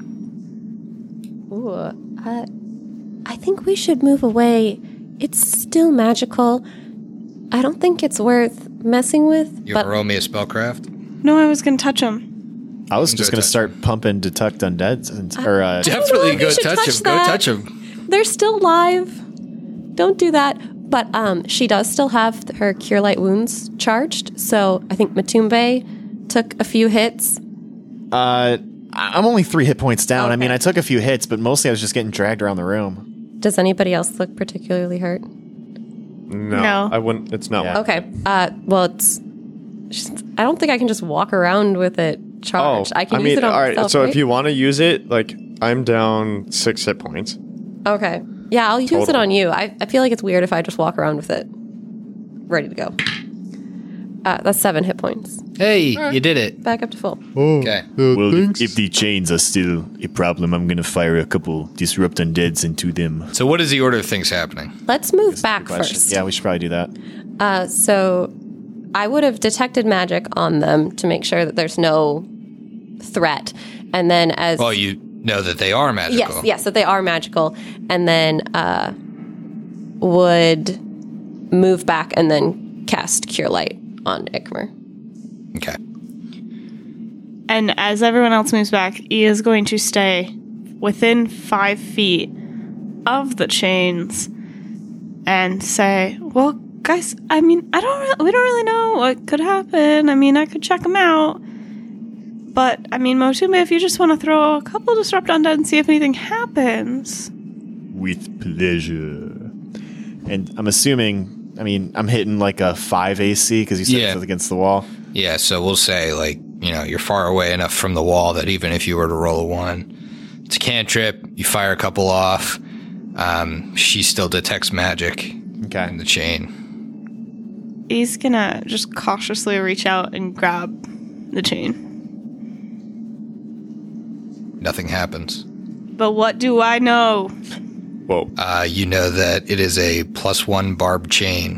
Ooh, uh, I think we should move away. It's still magical. I don't think it's worth messing with. You but want to roll me a spellcraft? No, I was gonna touch him. I was Go just going to touch start pumping Detect Undead. And, or, uh, Definitely if go you should touch, touch him. Go that. touch him. they're still live. Don't do that. But um, she does still have her Cure Light Wounds charged. So I think Matumbe took a few hits. uh, I'm only three hit points down. I Okay. mean, I took a few hits, but mostly I was just getting dragged around the room. Does anybody else look particularly hurt? No, No. I wouldn't. It's not. Yeah. Okay. Uh, well, it's. Just, I don't think I can just walk around with it Oh, charged. I can I use mean, it on all right. myself, So right? if you want to use it, like I'm down six hit points. Okay. Yeah, I'll use it Total. on you. I, I feel like it's weird if I just walk around with it ready to go. Uh, that's seven hit points. Hey, you did it. Back up to full. Oh, Okay. uh, Well, thanks. if the chains are still a problem, I'm going to fire a couple Disrupt Undeads into them. So what is the order of things happening? Let's move back Question. first. Yeah, we should probably do that. Uh, so I would have detected magic on them to make sure that there's no threat. And then as... Well, you know that they are magical. Yes, yes, that they are magical. And then uh, would move back and then cast Cure Light on Ikmer. Okay. And as everyone else moves back, E is going to stay within five feet of the chains and say, "Well, guys, I mean, I don't, re- we don't really know what could happen. I mean, I could check them out, but I mean, Motumbe, if you just want to throw a couple Disrupt Undead and see if anything happens." With pleasure. And I'm assuming, I mean, I'm hitting like a five A C because you said Yeah. it's against the wall. Yeah, so we'll say, like, you know, you're far away enough from the wall that even if you were to roll a one, it's a cantrip, you fire a couple off, um, she still detects magic Okay. in the chain. E's gonna just cautiously reach out and grab the chain. Nothing happens. But what do I know? Whoa. Uh, you know that it is a plus one barbed chain.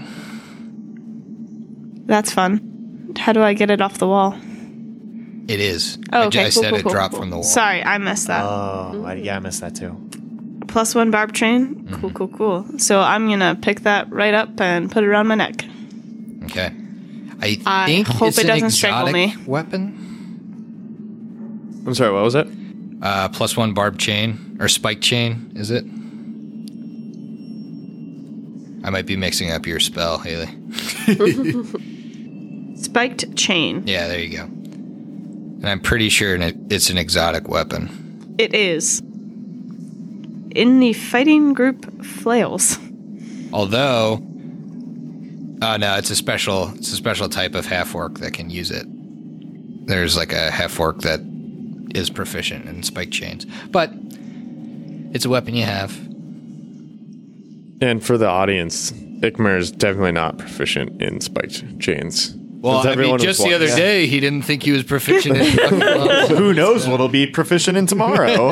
That's fun. How do I get it off the wall? It is. Oh, I, okay. I cool, said cool, it cool, dropped cool. from the wall. Sorry, I missed that. Oh, I, yeah, I missed that too. Plus one barb chain. Mm-hmm. Cool, cool, cool. So I'm going to pick that right up and put it around my neck. Okay. I, I think hope it's it an doesn't strangle exotic me. weapon. I'm sorry, what was it? Uh, plus one barb chain or spike chain, is it? I might be mixing up your spell, Haley. Spiked chain. Yeah, there you go. And I'm pretty sure it's an exotic weapon. It is. In the fighting group flails. Although, oh no, it's a special, it's a special type of half orc that can use it. There's like a half orc that is proficient in spike chains, but it's a weapon you have. And for the audience, Ikmer is definitely not proficient in spiked chains. Well, I mean, just the other day, he didn't think he was proficient in fucking gloves. Who knows what he'll be proficient in tomorrow?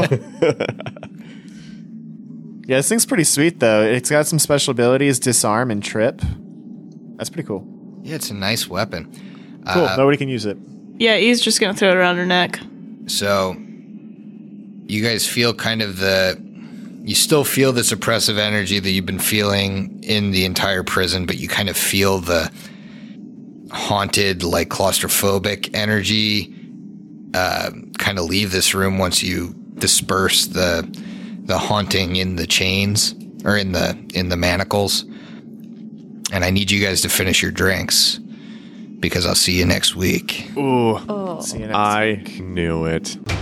Yeah, this thing's pretty sweet, though. It's got some special abilities, disarm and trip. That's pretty cool. Yeah, it's a nice weapon. Cool. Uh, Nobody can use it. Yeah, he's just going to throw it around her neck. So, you guys feel kind of the... You still feel this oppressive energy that you've been feeling in the entire prison, but you kind of feel the haunted, like claustrophobic energy uh, kind of leave this room once you disperse the the haunting in the chains or in the in the manacles. And I need you guys to finish your drinks because I'll see you next week. Ooh. Oh. See you next I knew it.